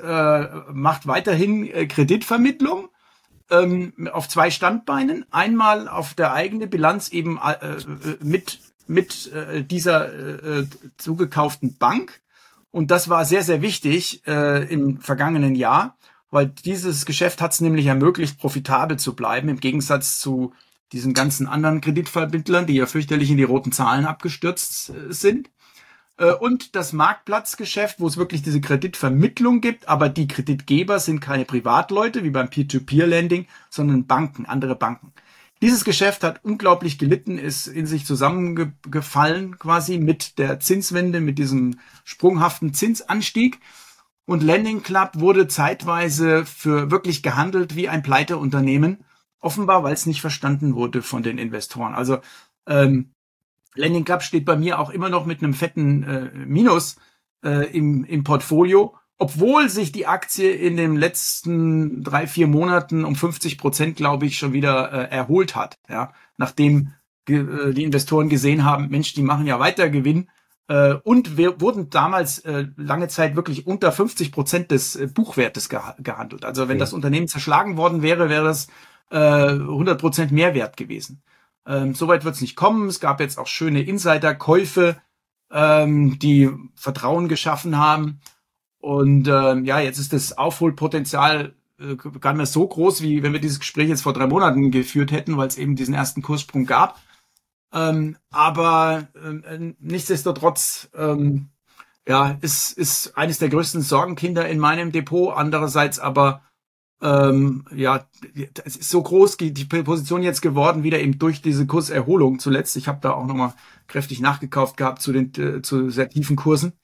Speaker 2: macht weiterhin Kreditvermittlung auf 2 Standbeinen. Einmal auf der eigenen Bilanz eben mit dieser zugekauften Bank. Und das war sehr, sehr wichtig im vergangenen Jahr, weil dieses Geschäft hat es nämlich ermöglicht, profitabel zu bleiben, im Gegensatz zu diesen ganzen anderen Kreditvermittlern, die ja fürchterlich in die roten Zahlen abgestürzt sind. Und das Marktplatzgeschäft, wo es wirklich diese Kreditvermittlung gibt, aber die Kreditgeber sind keine Privatleute wie beim Peer-to-Peer-Lending, sondern Banken, andere Banken. Dieses Geschäft hat unglaublich gelitten, ist in sich zusammengefallen quasi mit der Zinswende, mit diesem sprunghaften Zinsanstieg. Und Lending Club wurde zeitweise für wirklich gehandelt wie ein Pleiteunternehmen, offenbar, weil es nicht verstanden wurde von den Investoren. Also Lending Club steht bei mir auch immer noch mit einem fetten Minus im Portfolio, obwohl sich die Aktie in den letzten 3-4 Monaten um 50%, glaube ich, schon wieder erholt hat. Ja, nachdem die Investoren gesehen haben, Mensch, die machen ja weiter Gewinn. Und wir wurden damals lange Zeit wirklich unter 50% des Buchwertes gehandelt. Also wenn das Unternehmen zerschlagen worden wäre, wäre das 100% Mehrwert gewesen. Soweit wird es nicht kommen. Es gab jetzt auch schöne Insiderkäufe, die Vertrauen geschaffen haben. Und jetzt ist das Aufholpotenzial gar nicht mehr so groß, wie wenn wir dieses Gespräch jetzt vor 3 Monaten geführt hätten, weil es eben diesen ersten Kurssprung gab. Aber nichtsdestotrotz ist eines der größten Sorgenkinder in meinem Depot. Andererseits aber es ist so groß die Position jetzt geworden, wieder eben durch diese Kurserholung zuletzt. Ich habe da auch nochmal kräftig nachgekauft gehabt zu sehr tiefen Kursen.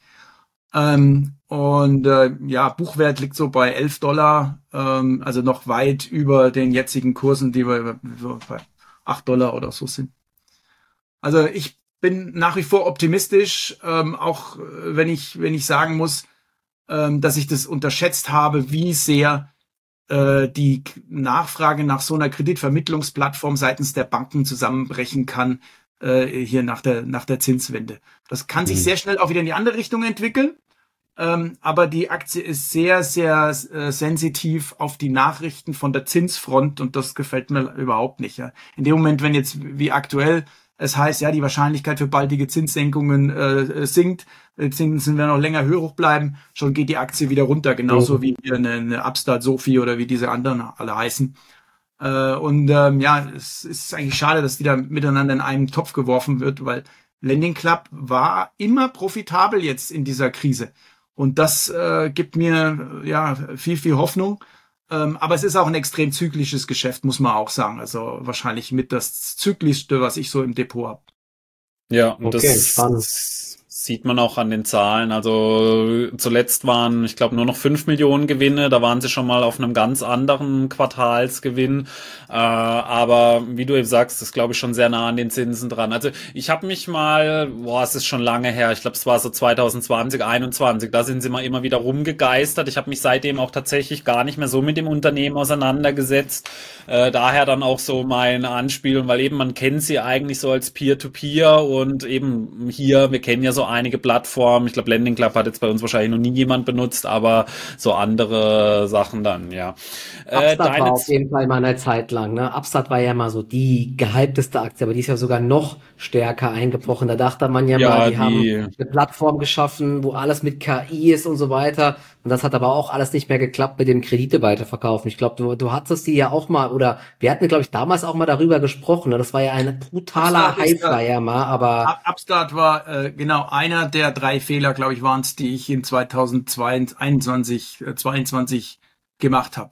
Speaker 2: Buchwert liegt so bei $11, also noch weit über den jetzigen Kursen, die wir bei $8 oder so sind. Also ich bin nach wie vor optimistisch, auch wenn ich sagen muss, dass ich das unterschätzt habe, wie sehr die Nachfrage nach so einer Kreditvermittlungsplattform seitens der Banken zusammenbrechen kann, hier nach der Zinswende. Das kann sich sehr schnell auch wieder in die andere Richtung entwickeln. Aber die Aktie ist sehr, sehr sensitiv auf die Nachrichten von der Zinsfront und das gefällt mir überhaupt nicht. Ja. In dem Moment, wenn jetzt wie aktuell es heißt, ja, die Wahrscheinlichkeit für baldige Zinssenkungen sinkt, Zinsen werden noch länger hoch bleiben, schon geht die Aktie wieder runter, genauso wie eine Upstart, Sophie oder wie diese anderen alle heißen. Es ist eigentlich schade, dass die da miteinander in einen Topf geworfen wird, weil Lending Club war immer profitabel jetzt in dieser Krise. Und das gibt mir viel, viel Hoffnung. Aber es ist auch ein extrem zyklisches Geschäft, muss man auch sagen. Also wahrscheinlich mit das zyklischste, was ich so im Depot habe.
Speaker 3: Ja, und okay, das spannend. Sieht man auch an den Zahlen. Also zuletzt waren, ich glaube, nur noch 5 Millionen Gewinne. Da waren sie schon mal auf einem ganz anderen Quartalsgewinn. Aber wie du eben sagst, das glaube ich schon sehr nah an den Zinsen dran. Also ich habe mich mal, es ist schon lange her, ich glaube, es war so 2020, 2021, da sind sie mal immer wieder rumgegeistert. Ich habe mich seitdem auch tatsächlich gar nicht mehr so mit dem Unternehmen auseinandergesetzt. Daher dann auch so meine Anspielung, weil eben man kennt sie eigentlich so als Peer-to-Peer und eben hier, wir kennen ja so einige Plattformen. Ich glaube, Lending Club hat jetzt bei uns wahrscheinlich noch nie jemand benutzt, aber so andere Sachen dann, ja.
Speaker 1: Upstart war auf jeden Fall mal eine Zeit lang, ne? Upstart war ja mal so die gehypteste Aktie, aber die ist ja sogar noch stärker eingebrochen. Da dachte man ja mal, die haben eine Plattform geschaffen, wo alles mit KI ist und so weiter. Und das hat aber auch alles nicht mehr geklappt mit dem Kredite weiterverkaufen. Ich glaube, du hattest die ja auch mal, oder wir hatten, glaube ich, damals auch mal darüber gesprochen. Ne? Das war ja ein brutaler Hype, war ja mal, aber
Speaker 2: Upstart war genau einer der 3 Fehler, glaube ich, waren es, die ich in 2021, 22 gemacht habe.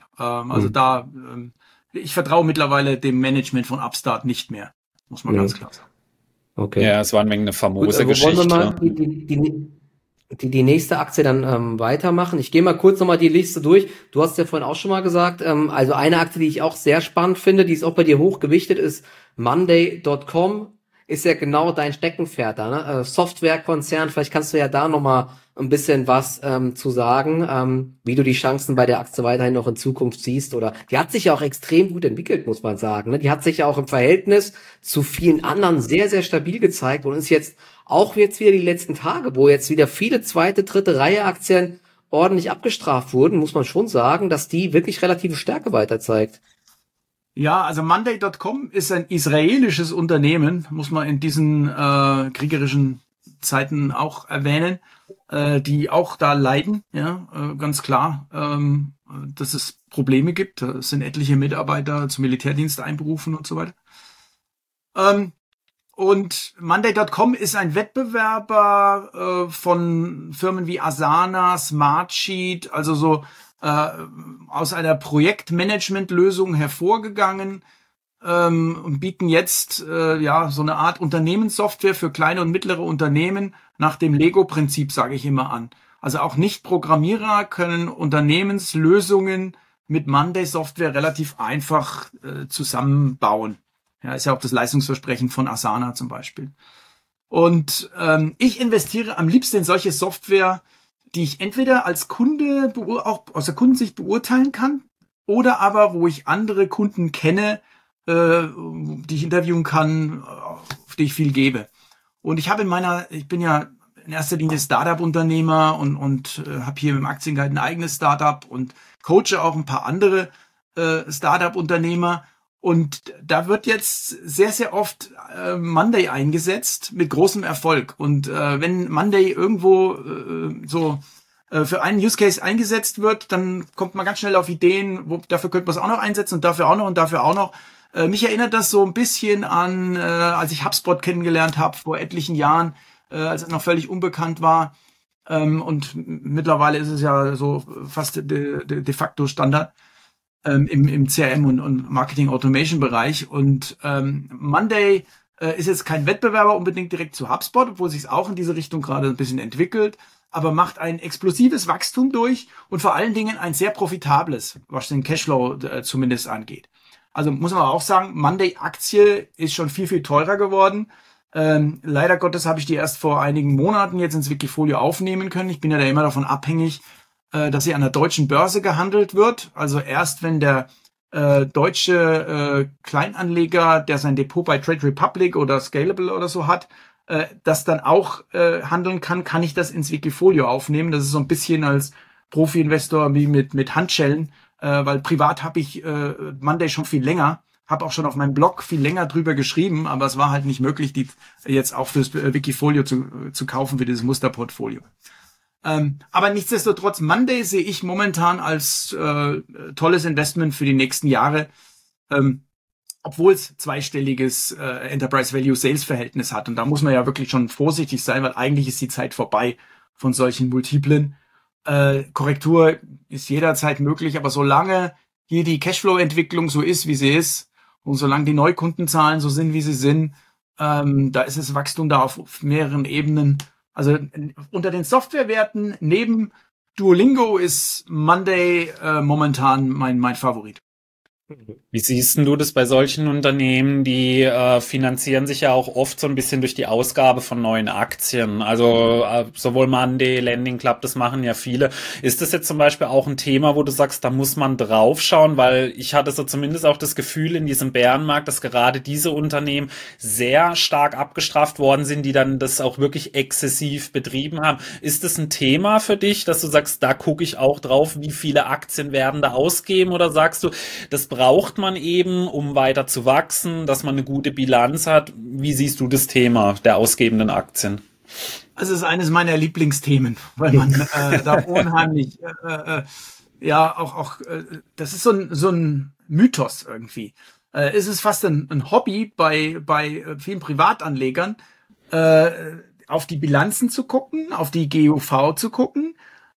Speaker 2: Ich vertraue mittlerweile dem Management von Upstart nicht mehr, muss man ganz klar sagen.
Speaker 3: Okay. Ja, es war eine Menge eine famose Geschichte.
Speaker 1: Wollen wir mal die nächste Aktie dann weitermachen? Ich gehe mal kurz nochmal die Liste durch. Du hast ja vorhin auch schon mal gesagt, also eine Aktie, die ich auch sehr spannend finde, die ist auch bei dir hochgewichtet, ist Monday.com. Ist ja genau dein Steckenpferd da, ne? Softwarekonzern, vielleicht kannst du ja da nochmal ein bisschen was zu sagen, wie du die Chancen bei der Aktie weiterhin noch in Zukunft siehst. Oder die hat sich ja auch extrem gut entwickelt, muss man sagen. Ne? Die hat sich ja auch im Verhältnis zu vielen anderen sehr, sehr stabil gezeigt und ist jetzt auch wieder die letzten Tage, wo jetzt wieder viele zweite, dritte Reihe Aktien ordentlich abgestraft wurden, muss man schon sagen, dass die wirklich relative Stärke weiter zeigt.
Speaker 2: Ja, also Monday.com ist ein israelisches Unternehmen, muss man in diesen kriegerischen Zeiten auch erwähnen, die auch da leiden, ja, ganz klar, dass es Probleme gibt. Es sind etliche Mitarbeiter zum Militärdienst einberufen und so weiter. Und Monday.com ist ein Wettbewerber von Firmen wie Asana, Smartsheet, also so aus einer Projektmanagement-Lösung hervorgegangen und bieten jetzt so eine Art Unternehmenssoftware für kleine und mittlere Unternehmen nach dem Lego-Prinzip, sage ich immer an. Also auch Nicht-Programmierer können Unternehmenslösungen mit Monday-Software relativ einfach zusammenbauen. Ja, ist ja auch das Leistungsversprechen von Asana zum Beispiel. Und ich investiere am liebsten in solche Software, die ich entweder als Kunde auch aus der Kundensicht beurteilen kann oder aber wo ich andere Kunden kenne, die ich interviewen kann, auf die ich viel gebe. Und ich bin ja in erster Linie Startup-Unternehmer und habe hier im Aktienguide ein eigenes Startup und coache auch ein paar andere Startup-Unternehmer. Und da wird jetzt sehr, sehr oft Monday eingesetzt mit großem Erfolg. Und wenn Monday irgendwo für einen Use Case eingesetzt wird, dann kommt man ganz schnell auf Ideen, dafür könnte man es auch noch einsetzen und dafür auch noch und dafür auch noch. Mich erinnert das so ein bisschen an, als ich HubSpot kennengelernt habe vor etlichen Jahren, als es noch völlig unbekannt war. Und mittlerweile ist es ja so fast de facto Standard im CRM und Marketing Automation Bereich. Und Monday ist jetzt kein Wettbewerber unbedingt direkt zu HubSpot, obwohl sich es auch in diese Richtung gerade ein bisschen entwickelt, aber macht ein explosives Wachstum durch und vor allen Dingen ein sehr profitables, was den Cashflow zumindest angeht. Also muss man auch sagen, Monday-Aktie ist schon viel, viel teurer geworden. Leider Gottes habe ich die erst vor einigen Monaten jetzt ins Wikifolio aufnehmen können. Ich bin ja da immer davon abhängig, dass sie an der deutschen Börse gehandelt wird. Also erst wenn der deutsche Kleinanleger, der sein Depot bei Trade Republic oder Scalable oder so hat, das dann auch handeln kann ich das ins Wikifolio aufnehmen. Das ist so ein bisschen als Profi-Investor wie mit Handschellen, weil privat habe ich Monday schon viel länger, habe auch schon auf meinem Blog viel länger drüber geschrieben, aber es war halt nicht möglich, die jetzt auch fürs Wikifolio zu kaufen für dieses Musterportfolio. Aber nichtsdestotrotz, Monday sehe ich momentan als tolles Investment für die nächsten Jahre, obwohl es zweistelliges Enterprise Value Sales Verhältnis hat. Und da muss man ja wirklich schon vorsichtig sein, weil eigentlich ist die Zeit vorbei von solchen multiplen. Korrektur ist jederzeit möglich, aber solange hier die Cashflow-Entwicklung so ist, wie sie ist, und solange die Neukundenzahlen so sind, wie sie sind, da ist das Wachstum da auf mehreren Ebenen. Also unter den Softwarewerten neben Duolingo ist Monday momentan mein Favorit.
Speaker 3: Wie siehst denn du das bei solchen Unternehmen, die finanzieren sich ja auch oft so ein bisschen durch die Ausgabe von neuen Aktien? Also sowohl Monday, Lending Club, das machen ja viele. Ist das jetzt zum Beispiel auch ein Thema, wo du sagst, da muss man draufschauen? Weil ich hatte so zumindest auch das Gefühl in diesem Bärenmarkt, dass gerade diese Unternehmen sehr stark abgestraft worden sind, die dann das auch wirklich exzessiv betrieben haben. Ist das ein Thema für dich, dass du sagst, da gucke ich auch drauf, wie viele Aktien werden da ausgeben? Oder sagst du, das braucht man eben, um weiter zu wachsen, dass man eine gute Bilanz hat? Wie siehst du das Thema der ausgebenden Aktien?
Speaker 2: Also es ist eines meiner Lieblingsthemen, weil man da unheimlich, das ist so ein Mythos irgendwie. Es ist fast ein Hobby bei vielen Privatanlegern, auf die Bilanzen zu gucken, auf die GUV zu gucken,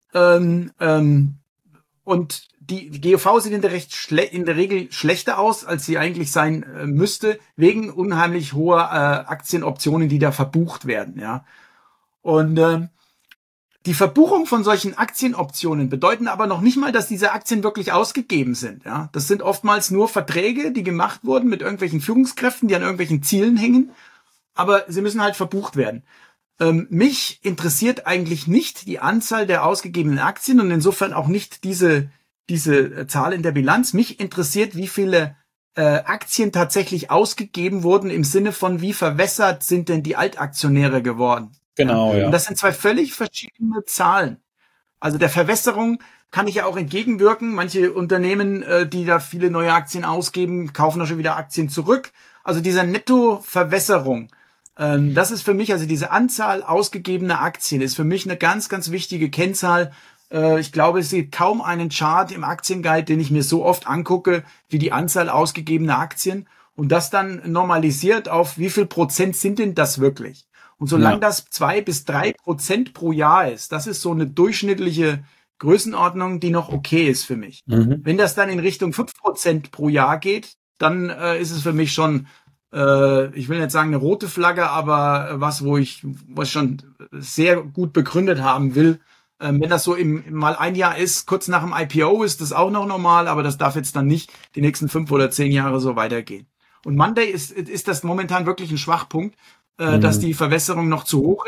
Speaker 2: und die GUV sieht in der Regel schlechter aus, als sie eigentlich sein müsste, wegen unheimlich hoher Aktienoptionen, die da verbucht werden, ja. Und die Verbuchung von solchen Aktienoptionen bedeuten aber noch nicht mal, dass diese Aktien wirklich ausgegeben sind, ja. Das sind oftmals nur Verträge, die gemacht wurden mit irgendwelchen Führungskräften, die an irgendwelchen Zielen hängen, aber sie müssen halt verbucht werden. Mich interessiert eigentlich nicht die Anzahl der ausgegebenen Aktien und insofern auch nicht diese Zahl in der Bilanz. Mich interessiert, wie viele Aktien tatsächlich ausgegeben wurden im Sinne von, wie verwässert sind denn die Altaktionäre geworden.
Speaker 3: Genau, ja.
Speaker 2: Und das sind zwei völlig verschiedene Zahlen. Also der Verwässerung kann ich ja auch entgegenwirken. Manche Unternehmen, die da viele neue Aktien ausgeben, kaufen da schon wieder Aktien zurück. Also dieser Nettoverwässerung, das ist für mich, also diese Anzahl ausgegebener Aktien ist für mich eine ganz, ganz wichtige Kennzahl. Ich glaube, es gibt kaum einen Chart im Aktienguide, den ich mir so oft angucke, wie die Anzahl ausgegebener Aktien und das dann normalisiert auf, wie viel Prozent sind denn das wirklich? Und solange das 2-3% pro Jahr ist, das ist so eine durchschnittliche Größenordnung, die noch okay ist für mich. Mhm. Wenn das dann in Richtung 5% pro Jahr geht, dann ist es für mich schon, ich will nicht sagen eine rote Flagge, aber was ich schon sehr gut begründet haben will. Wenn das so mal ein Jahr ist, kurz nach dem IPO, ist das auch noch normal, aber das darf jetzt dann nicht die nächsten 5 oder 10 Jahre so weitergehen. Und Monday ist das momentan wirklich ein Schwachpunkt, dass die Verwässerung noch zu hoch ist.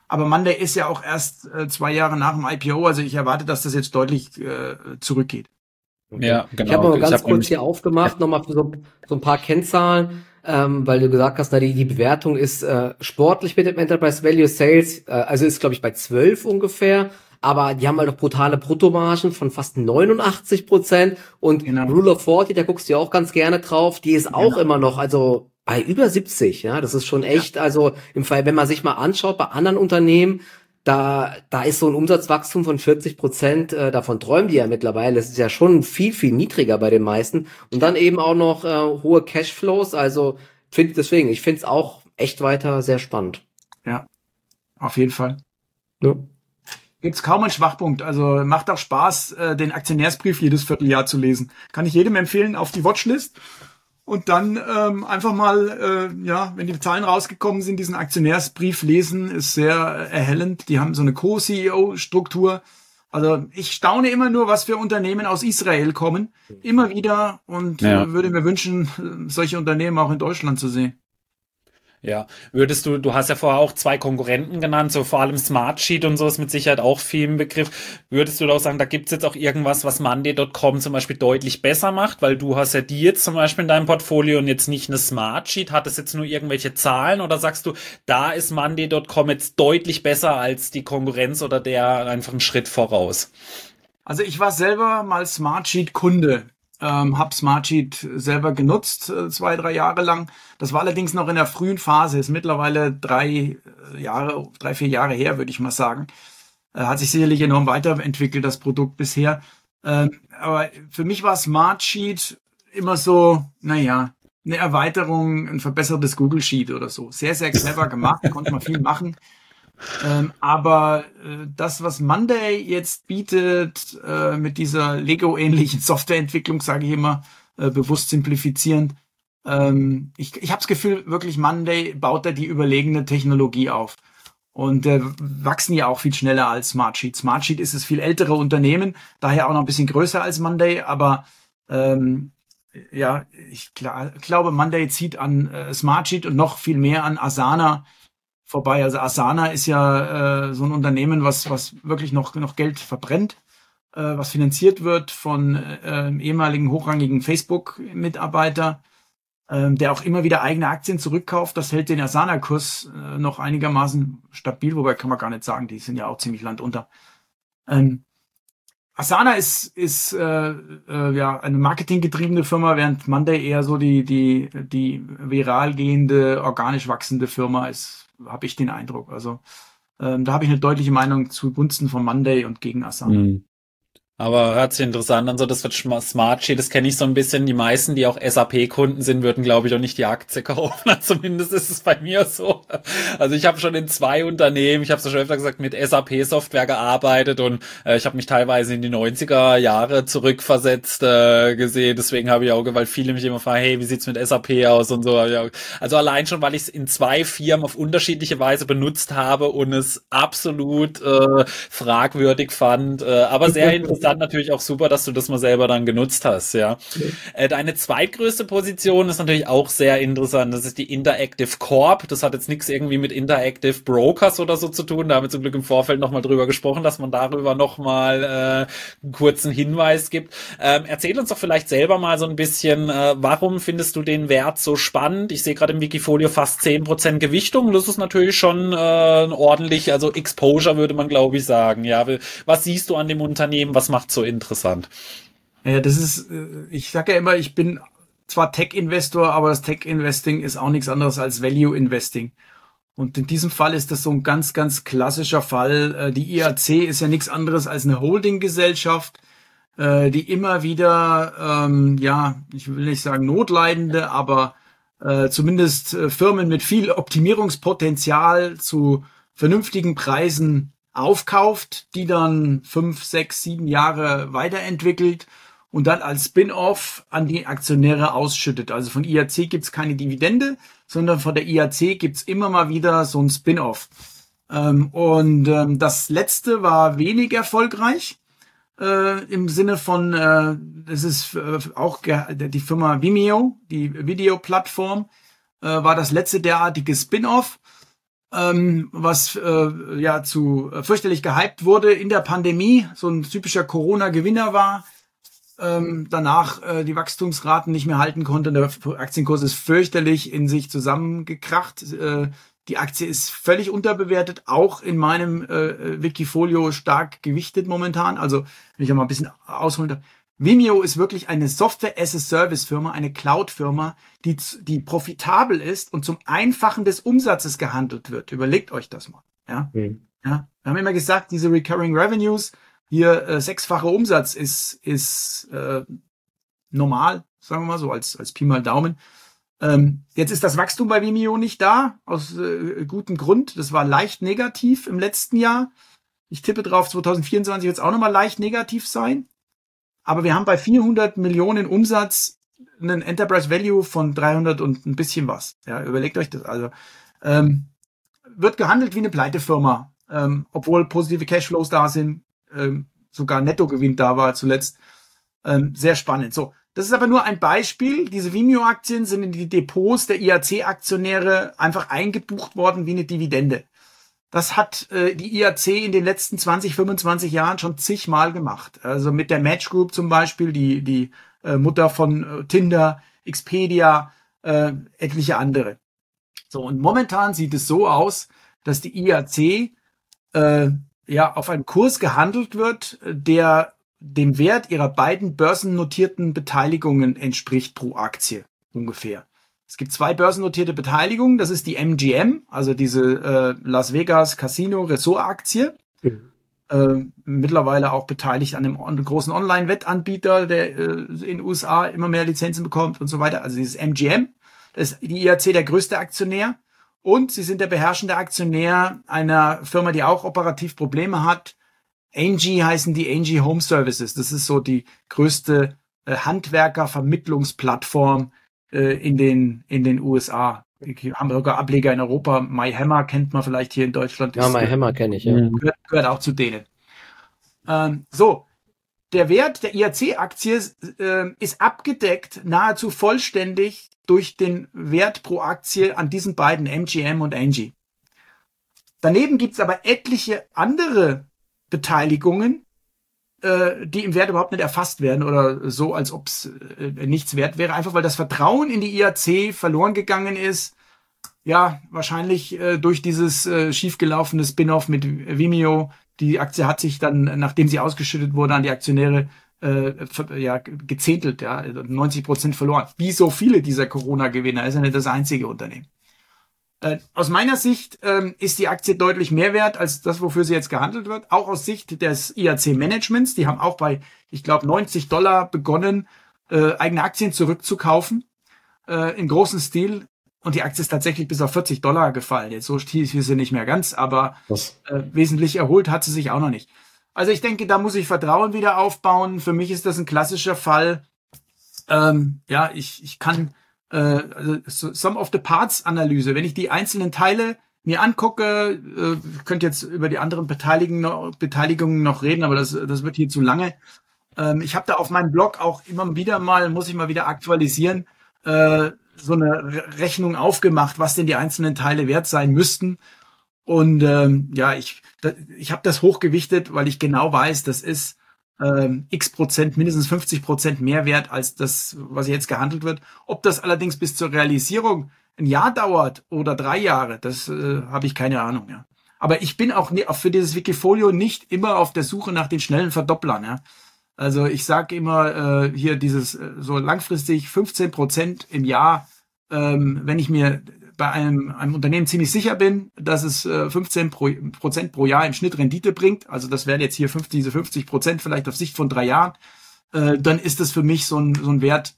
Speaker 2: Aber Monday ist ja auch erst 2 Jahre nach dem IPO, also ich erwarte, dass das jetzt deutlich zurückgeht.
Speaker 1: Okay.
Speaker 3: Ja, genau.
Speaker 1: Ich habe mal ganz kurz hier aufgemacht, nochmal für so ein paar Kennzahlen, weil du gesagt hast, na, die Bewertung ist sportlich mit dem Enterprise Value Sales, also ist, glaube ich, bei 12 ungefähr, aber die haben halt auch brutale Bruttomargen von fast 89% und
Speaker 2: Genau.
Speaker 1: Rule of 40, da guckst du ja auch ganz gerne drauf, die ist auch immer noch, also bei über 70, ja, das ist schon echt, also im Fall, wenn man sich mal anschaut, bei anderen Unternehmen, da ist so ein Umsatzwachstum von 40%, davon träumen die ja mittlerweile. Das ist ja schon viel, viel niedriger bei den meisten. Und dann eben auch noch hohe Cashflows. Also ich finde es auch echt weiter sehr spannend.
Speaker 2: Ja, auf jeden Fall.
Speaker 1: Ja.
Speaker 2: Gibt's kaum einen Schwachpunkt. Also macht auch Spaß, den Aktionärsbrief jedes Vierteljahr zu lesen. Kann ich jedem empfehlen, auf die Watchlist. Und dann einfach mal, wenn die Zahlen rausgekommen sind, diesen Aktionärsbrief lesen, ist sehr erhellend. Die haben so eine Co-CEO-Struktur. Also ich staune immer nur, was für Unternehmen aus Israel kommen. Immer wieder. Und würde mir wünschen, solche Unternehmen auch in Deutschland zu sehen.
Speaker 3: Ja, du hast ja vorher auch 2 Konkurrenten genannt, so vor allem Smartsheet und so ist mit Sicherheit auch viel im Begriff. Würdest du da auch sagen, da gibt's jetzt auch irgendwas, was Monday.com zum Beispiel deutlich besser macht? Weil du hast ja die jetzt zum Beispiel in deinem Portfolio und jetzt nicht eine Smartsheet. Hat es jetzt nur irgendwelche Zahlen oder sagst du, da ist Monday.com jetzt deutlich besser als die Konkurrenz oder der einfach einen Schritt voraus?
Speaker 2: Also ich war selber mal Smartsheet-Kunde. Hab Smartsheet selber genutzt, 2-3 Jahre lang. Das war allerdings noch in der frühen Phase, ist mittlerweile 3-4 Jahre her, würde ich mal sagen. Hat sich sicherlich enorm weiterentwickelt, das Produkt bisher. Aber für mich war Smartsheet immer so, eine Erweiterung, ein verbessertes Google Sheet oder so. Sehr, sehr clever gemacht, konnte man viel machen. Aber das, was Monday jetzt bietet, mit dieser Lego-ähnlichen Softwareentwicklung, sage ich immer, bewusst simplifizierend, ich habe das Gefühl, wirklich Monday baut da die überlegene Technologie auf. Und wachsen ja auch viel schneller als Smartsheet. Smartsheet ist das viel ältere Unternehmen, daher auch noch ein bisschen größer als Monday, aber ich glaube, Monday zieht an Smartsheet und noch viel mehr an Asana vorbei. Also Asana ist ja so ein Unternehmen, was wirklich noch Geld verbrennt, was finanziert wird von ehemaligen hochrangigen Facebook-Mitarbeiter, der auch immer wieder eigene Aktien zurückkauft. Das hält den Asana-Kurs noch einigermaßen stabil, wobei kann man gar nicht sagen, die sind ja auch ziemlich landunter. Asana ist eine marketinggetriebene Firma, während Monday eher so die viral gehende, organisch wachsende Firma ist, habe ich den Eindruck. Also da habe ich eine deutliche Meinung zugunsten von Monday und gegen Asana.
Speaker 3: Mhm. Aber hört sich interessant an, so das wird Smartsheet, das kenne ich so ein bisschen. Die meisten, die auch SAP-Kunden sind, würden, glaube ich, auch nicht die Aktie kaufen. Zumindest ist es bei mir so. Also ich habe schon in 2 Unternehmen, ich habe es ja schon öfter gesagt, mit SAP-Software gearbeitet und ich habe mich teilweise in die 90er Jahre zurückversetzt gesehen. Deswegen habe ich auch, weil viele mich immer fragen, hey, wie sieht's mit SAP aus und so. Also allein schon, weil ich es in 2 Firmen auf unterschiedliche Weise benutzt habe und es absolut fragwürdig fand, aber sehr interessant. Natürlich auch super, dass du das mal selber dann genutzt hast, ja. Deine zweitgrößte Position ist natürlich auch sehr interessant. Das ist die Interactive Corp. Das hat jetzt nichts irgendwie mit Interactive Brokers oder so zu tun. Da haben wir zum Glück im Vorfeld nochmal drüber gesprochen, dass man darüber nochmal einen kurzen Hinweis gibt. Erzähl uns doch vielleicht selber mal so ein bisschen, warum findest du den Wert so spannend? Ich sehe gerade im Wikifolio fast 10% Gewichtung. Das ist natürlich schon ordentlich, also Exposure würde man, glaube ich, sagen. Ja, was siehst du an dem Unternehmen? Was macht so interessant?
Speaker 2: Ja, das ist, ich sage ja immer, ich bin zwar Tech-Investor, aber das Tech-Investing ist auch nichts anderes als Value-Investing. Und in diesem Fall ist das so ein ganz, ganz klassischer Fall. Die IAC ist ja nichts anderes als eine Holding-Gesellschaft, die immer wieder, ich will nicht sagen Notleidende, aber zumindest Firmen mit viel Optimierungspotenzial zu vernünftigen Preisen aufkauft, die dann 5, 6, 7 Jahre weiterentwickelt und dann als Spin-off an die Aktionäre ausschüttet. Also von IAC gibt's keine Dividende, sondern von der IAC gibt's immer mal wieder so ein Spin-off. Das letzte war wenig erfolgreich, im Sinne von, das ist auch die Firma Vimeo, die Videoplattform, war das letzte derartige Spin-off. was ja zu fürchterlich gehypt wurde in der Pandemie, so ein typischer Corona-Gewinner war. Danach die Wachstumsraten nicht mehr halten konnte. Der Aktienkurs ist fürchterlich in sich zusammengekracht. Die Aktie ist völlig unterbewertet, auch in meinem Wikifolio stark gewichtet momentan. Also, wenn ich mal ein bisschen ausholen darf. Vimeo ist wirklich eine Software-as-a-Service-Firma, eine Cloud-Firma, die profitabel ist und zum Einfachen des Umsatzes gehandelt wird. Überlegt euch das mal. Ja, ja. Wir haben immer gesagt, diese Recurring Revenues, hier sechsfache Umsatz ist normal, sagen wir mal so, als Pi mal Daumen. Jetzt ist das Wachstum bei Vimeo nicht da, aus gutem Grund. Das war leicht negativ im letzten Jahr. Ich tippe drauf, 2024 wird es auch nochmal leicht negativ sein. Aber wir haben bei 400 Millionen Umsatz einen Enterprise Value von 300 und ein bisschen was. Ja, überlegt euch das. Also wird gehandelt wie eine Pleitefirma, obwohl positive Cashflows da sind, sogar Nettogewinn da war zuletzt. Sehr spannend. So, das ist aber nur ein Beispiel. Diese Vimeo-Aktien sind in die Depots der IAC-Aktionäre einfach eingebucht worden wie eine Dividende. Das hat die IAC in den letzten 20, 25 Jahren schon zigmal gemacht. Also mit der Match Group zum Beispiel, die Mutter von Tinder, Expedia, etliche andere. So, und momentan sieht es so aus, dass die IAC ja auf einem Kurs gehandelt wird, der dem Wert ihrer beiden börsennotierten Beteiligungen entspricht pro Aktie ungefähr. Es gibt zwei börsennotierte Beteiligungen. Das ist die MGM, also diese Las Vegas Casino Resort Aktie. Mittlerweile auch beteiligt an einem großen Online-Wettanbieter, der in den USA immer mehr Lizenzen bekommt und so weiter. Also dieses MGM, das ist die IAC der größte Aktionär. Und sie sind der beherrschende Aktionär einer Firma, die auch operativ Probleme hat. Angie heißen die, Angie Home Services. Das ist so die größte Handwerkervermittlungsplattform in den USA. Die haben sogar Ableger in Europa. MyHammer kennt man vielleicht hier in Deutschland.
Speaker 1: Ja, MyHammer kenne ich, ja.
Speaker 2: Gehört auch zu denen. So, der Wert der IAC-Aktie ist abgedeckt nahezu vollständig durch den Wert pro Aktie an diesen beiden, MGM und Angie. Daneben gibt's aber etliche andere Beteiligungen, die im Wert überhaupt nicht erfasst werden oder so, als ob es nichts wert wäre, einfach weil das Vertrauen in die IAC verloren gegangen ist. Ja, wahrscheinlich durch dieses schiefgelaufene Spin-off mit Vimeo. Die Aktie hat sich dann, nachdem sie ausgeschüttet wurde, an die Aktionäre gezähntelt, ja, 90% verloren. Wie so viele dieser Corona-Gewinner, ist ja nicht das einzige Unternehmen. Aus meiner Sicht ist die Aktie deutlich mehr wert als das, wofür sie jetzt gehandelt wird. Auch aus Sicht des IAC-Managements. Die haben auch bei, ich glaube, $90 begonnen, eigene Aktien zurückzukaufen. Im großen Stil. Und die Aktie ist tatsächlich bis auf $40 gefallen. Jetzt so tief ist sie nicht mehr ganz, aber wesentlich erholt hat sie sich auch noch nicht. Also ich denke, da muss ich Vertrauen wieder aufbauen. Für mich ist das ein klassischer Fall. Ich kann also Sum of the Parts Analyse, wenn ich die einzelnen Teile mir angucke, könnt jetzt über die anderen Beteiligungen noch reden, aber das wird hier zu lange. Ich habe da auf meinem Blog auch immer wieder mal, muss ich mal wieder aktualisieren, so eine Rechnung aufgemacht, was denn die einzelnen Teile wert sein müssten. Und ich habe das hochgewichtet, weil ich genau weiß, das ist x%, mindestens 50% mehr wert als das, was jetzt gehandelt wird. Ob das allerdings bis zur Realisierung ein Jahr dauert oder 3 Jahre, das habe ich keine Ahnung. Ja. Aber ich bin auch für dieses Wikifolio nicht immer auf der Suche nach den schnellen Verdopplern. Ja. Also ich sage immer hier dieses so langfristig 15% im Jahr, wenn ich mir bei einem Unternehmen ziemlich sicher bin, dass es 15% pro Jahr im Schnitt Rendite bringt, also das wären jetzt hier diese 50% vielleicht auf Sicht von 3 Jahren, dann ist das für mich so ein Wert,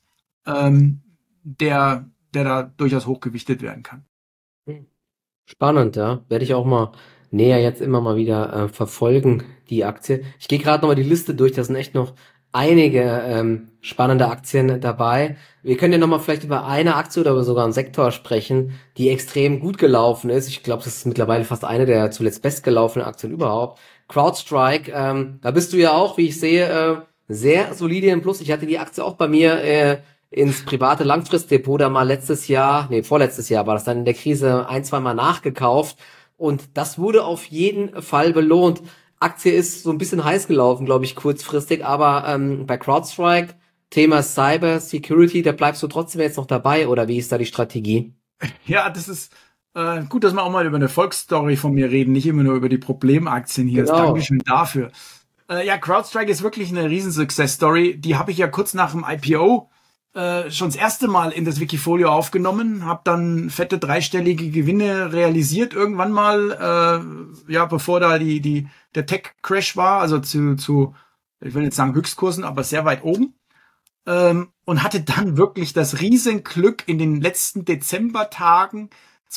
Speaker 2: der da durchaus hochgewichtet werden kann.
Speaker 1: Spannend, ja. Werde ich auch mal näher jetzt immer mal wieder verfolgen, die Aktie. Ich gehe gerade nochmal die Liste durch, da sind echt noch einige spannende Aktien dabei. Wir können ja nochmal vielleicht über eine Aktie oder sogar einen Sektor sprechen, die extrem gut gelaufen ist. Ich glaube, das ist mittlerweile fast eine der zuletzt bestgelaufenen Aktien überhaupt. CrowdStrike, da bist du ja auch, wie ich sehe, sehr solide im Plus. Ich hatte die Aktie auch bei mir ins private Langfristdepot da mal vorletztes Jahr war das dann in der Krise 1-2 Mal nachgekauft. Und das wurde auf jeden Fall belohnt. Aktie ist so ein bisschen heiß gelaufen, glaube ich, kurzfristig, aber bei CrowdStrike, Thema Cyber Security, da bleibst du trotzdem jetzt noch dabei, oder wie ist da die Strategie?
Speaker 2: Ja, das ist gut, dass wir auch mal über eine Erfolgsstory von mir reden, nicht immer nur über die Problemaktien hier.
Speaker 1: Genau.
Speaker 2: Dankeschön dafür. Ja, CrowdStrike ist wirklich eine riesen Success-Story. Die habe ich ja kurz nach dem IPO schon das erste Mal in das Wikifolio aufgenommen, habe dann fette dreistellige Gewinne realisiert irgendwann mal, ja, bevor da der Tech-Crash war, also ich will jetzt sagen Höchstkursen, aber sehr weit oben. Und hatte dann wirklich das Riesenglück, in den letzten Dezembertagen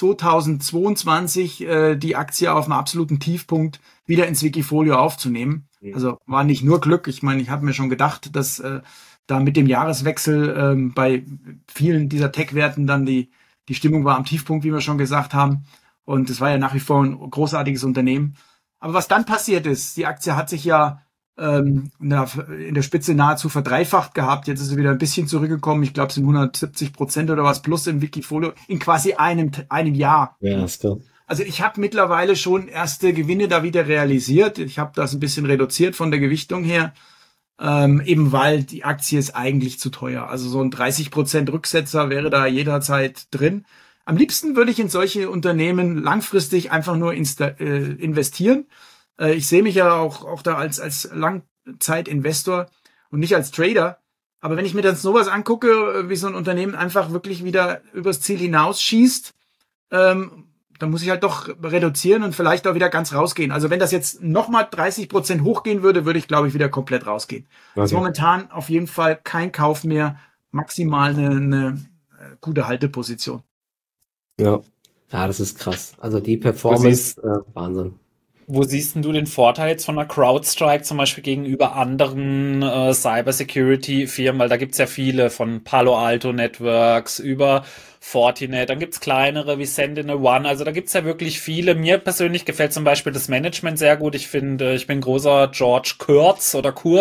Speaker 2: 2022 die Aktie auf einem absoluten Tiefpunkt wieder ins Wikifolio aufzunehmen. Also war nicht nur Glück. Ich meine, ich habe mir schon gedacht, dass da mit dem Jahreswechsel bei vielen dieser Tech-Werten dann die Stimmung war am Tiefpunkt, wie wir schon gesagt haben. Und es war ja nach wie vor ein großartiges Unternehmen. Aber was dann passiert ist, die Aktie hat sich ja in der Spitze nahezu verdreifacht gehabt. Jetzt ist sie wieder ein bisschen zurückgekommen. Ich glaube, es sind 170% oder was plus im Wikifolio in quasi einem Jahr.
Speaker 1: Ja, ist klar.
Speaker 2: Also ich habe mittlerweile schon erste Gewinne da wieder realisiert. Ich habe das ein bisschen reduziert von der Gewichtung her, eben weil die Aktie ist eigentlich zu teuer. Also so ein 30% Rücksetzer wäre da jederzeit drin. Am liebsten würde ich in solche Unternehmen langfristig einfach nur investieren. Ich sehe mich ja auch da als Langzeitinvestor und nicht als Trader. Aber wenn ich mir dann sowas angucke, wie so ein Unternehmen einfach wirklich wieder übers Ziel hinausschießt, dann muss ich halt doch reduzieren und vielleicht auch wieder ganz rausgehen. Also wenn das jetzt nochmal 30% hochgehen würde, würde ich, glaube ich, wieder komplett rausgehen. Okay. Also momentan auf jeden Fall kein Kauf mehr, maximal eine gute Halteposition.
Speaker 1: Ja, das ist krass. Also die Performance, Wahnsinn.
Speaker 3: Wo siehst denn du den Vorteil jetzt von einer CrowdStrike zum Beispiel gegenüber anderen Cybersecurity-Firmen? Weil da gibt's ja viele, von Palo Alto Networks über Fortinet, dann gibt's kleinere wie SentinelOne, also da gibt's ja wirklich viele. Mir persönlich gefällt zum Beispiel das Management sehr gut. Ich finde, ich bin großer George Kurtz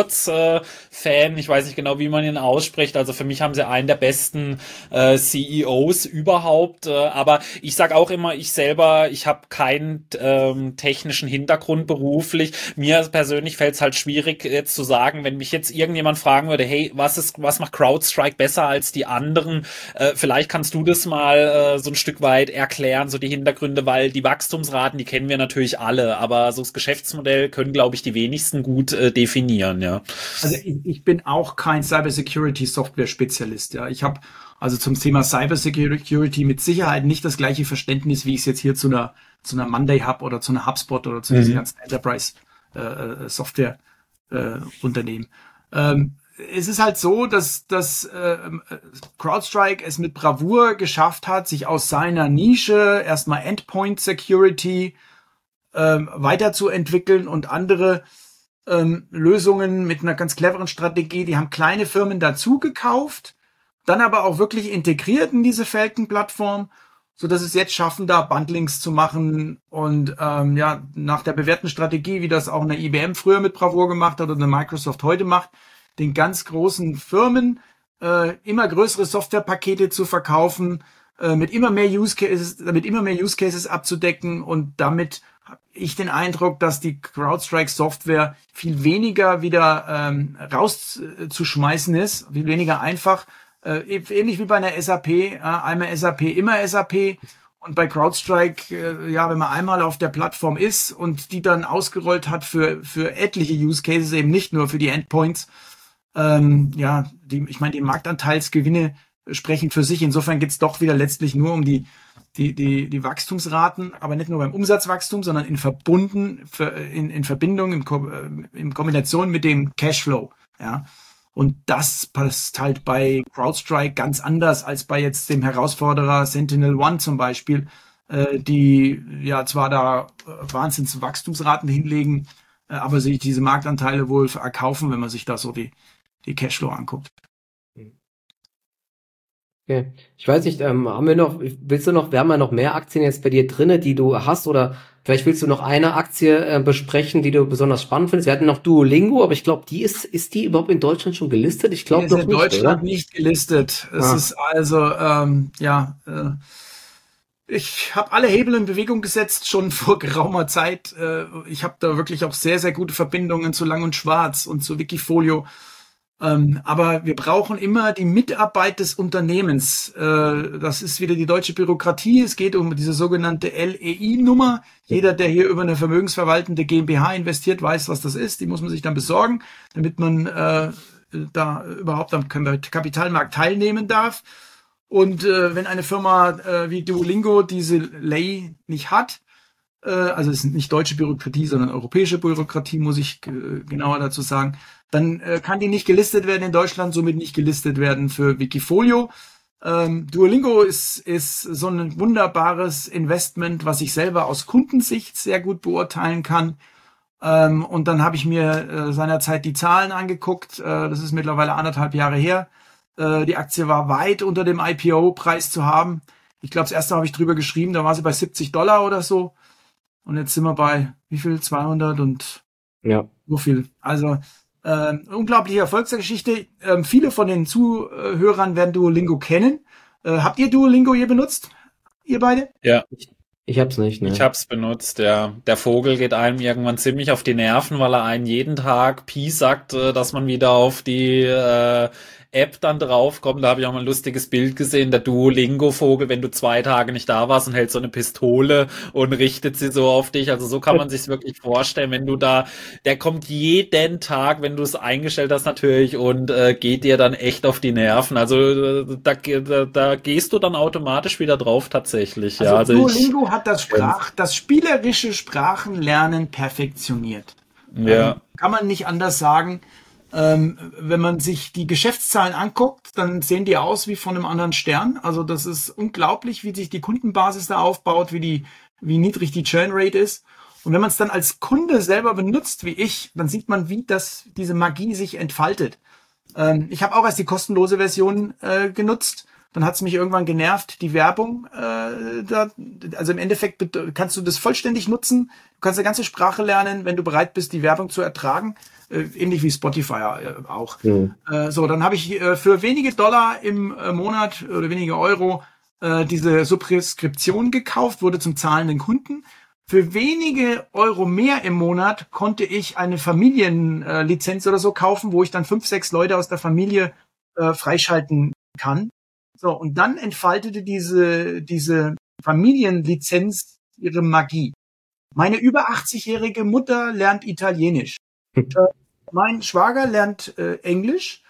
Speaker 3: Fan. Ich weiß nicht genau, wie man ihn ausspricht. Also für mich haben sie einen der besten CEOs überhaupt. Aber ich sage auch immer, ich habe keinen technischen Hintergrund beruflich. Mir persönlich fällt es halt schwierig jetzt zu sagen, wenn mich jetzt irgendjemand fragen würde, hey, was macht CrowdStrike besser als die anderen? Vielleicht kannst du das mal so ein Stück weit erklären, so die Hintergründe, weil die Wachstumsraten, die kennen wir natürlich alle, aber so das Geschäftsmodell können, glaube ich, die wenigsten gut definieren, ja.
Speaker 2: Also ich bin auch kein Cybersecurity-Software-Spezialist, ja. Ich habe also zum Thema Cybersecurity mit Sicherheit nicht das gleiche Verständnis, wie ich es jetzt hier zu einer Monday habe oder zu einer HubSpot oder zu diesen ganzen Enterprise-Software-Unternehmen. Es ist halt so, dass CrowdStrike es mit Bravour geschafft hat, sich aus seiner Nische erstmal Endpoint Security weiterzuentwickeln und andere Lösungen mit einer ganz cleveren Strategie. Die haben kleine Firmen dazu gekauft, dann aber auch wirklich integriert in diese Falcon-Plattform, so dass es jetzt schaffen, da Bundlings zu machen und nach der bewährten Strategie, wie das auch eine IBM früher mit Bravour gemacht hat oder eine Microsoft heute macht, den ganz großen Firmen immer größere Softwarepakete zu verkaufen, mit immer mehr Use Cases abzudecken, und damit habe ich den Eindruck, dass die CrowdStrike Software viel weniger wieder rauszuschmeißen ist, viel weniger einfach, ähnlich wie bei einer SAP, einmal SAP, immer SAP. Und bei CrowdStrike, wenn man einmal auf der Plattform ist und die dann ausgerollt hat für etliche Use Cases, eben nicht nur für die Endpoints, die Marktanteilsgewinne sprechen für sich. Insofern geht's doch wieder letztlich nur um die Wachstumsraten, aber nicht nur beim Umsatzwachstum, sondern in Verbindung, in Kombination mit dem Cashflow. Ja. Und das passt halt bei CrowdStrike ganz anders als bei jetzt dem Herausforderer SentinelOne zum Beispiel, die ja zwar da Wahnsinns-Wachstumsraten hinlegen, aber sich diese Marktanteile wohl erkaufen, wenn man sich da so die Cashflow anguckt.
Speaker 1: Okay. Ich weiß nicht, wir haben ja noch mehr Aktien jetzt bei dir drinne, die du hast, oder vielleicht willst du noch eine Aktie besprechen, die du besonders spannend findest. Wir hatten noch Duolingo, aber ich glaube, ist die überhaupt in Deutschland schon gelistet? Ich glaube noch nicht.
Speaker 2: Die ist in Deutschland nicht gelistet. Es ist also, Ich habe alle Hebel in Bewegung gesetzt, schon vor geraumer Zeit. Ich habe da wirklich auch sehr, sehr gute Verbindungen zu Lang und Schwarz und zu Wikifolio. Aber wir brauchen immer die Mitarbeit des Unternehmens. Das ist wieder die deutsche Bürokratie. Es geht um diese sogenannte LEI-Nummer. Jeder, der hier über eine vermögensverwaltende GmbH investiert, weiß, was das ist. Die muss man sich dann besorgen, damit man da überhaupt am Kapitalmarkt teilnehmen darf. Und wenn eine Firma wie Duolingo diese Lei nicht hat, also es ist nicht deutsche Bürokratie, sondern europäische Bürokratie, muss ich genauer dazu sagen, dann kann die nicht gelistet werden in Deutschland, somit nicht gelistet werden für Wikifolio. Duolingo ist so ein wunderbares Investment, was ich selber aus Kundensicht sehr gut beurteilen kann. Und dann habe ich mir seinerzeit die Zahlen angeguckt. Das ist mittlerweile 1,5 Jahre her. Die Aktie war weit unter dem IPO-Preis zu haben. Ich glaube, das erste habe ich drüber geschrieben, da war sie bei $70 oder so. Und jetzt sind wir bei, wie viel? 200 und so viel. Also unglaubliche Erfolgsgeschichte. Viele von den Zuhörern werden Duolingo kennen. Habt ihr Duolingo je benutzt? Ihr beide?
Speaker 3: Ja.
Speaker 1: Ich hab's nicht, ne?
Speaker 3: Ich hab's benutzt, ja. Der Vogel geht einem irgendwann ziemlich auf die Nerven, weil er einen jeden Tag sagt, dass man wieder auf die App dann draufkommt. Da habe ich auch mal ein lustiges Bild gesehen, der Duolingo-Vogel, wenn du 2 Tage nicht da warst und hält so eine Pistole und richtet sie so auf dich. Also so kann man sich's wirklich vorstellen, wenn du da, der kommt jeden Tag, wenn du es eingestellt hast natürlich und geht dir dann echt auf die Nerven. Also da gehst du dann automatisch wieder drauf tatsächlich. Ja.
Speaker 2: Also Duolingo hat das spielerische Sprachenlernen perfektioniert.
Speaker 3: Ja.
Speaker 2: Kann man nicht anders sagen. Wenn man sich die Geschäftszahlen anguckt, dann sehen die aus wie von einem anderen Stern. Also das ist unglaublich, wie sich die Kundenbasis da aufbaut, wie niedrig die Churn-Rate ist. Und wenn man es dann als Kunde selber benutzt, wie ich, dann sieht man, wie diese Magie sich entfaltet. Ich habe auch erst die kostenlose Version genutzt. Dann hat es mich irgendwann genervt, die Werbung. Also im Endeffekt kannst du das vollständig nutzen. Du kannst eine ganze Sprache lernen, wenn du bereit bist, die Werbung zu ertragen. Ähnlich wie Spotify auch. Mhm. So, dann habe ich für wenige Dollar im Monat oder wenige Euro diese Subskription gekauft, wurde zum zahlenden Kunden. Für wenige Euro mehr im Monat konnte ich eine Familienlizenz oder so kaufen, wo ich dann 5, 6 Leute aus der Familie freischalten kann. So, und dann entfaltete diese Familienlizenz ihre Magie. Meine über 80-jährige Mutter lernt Italienisch. Mein Schwager lernt Englisch.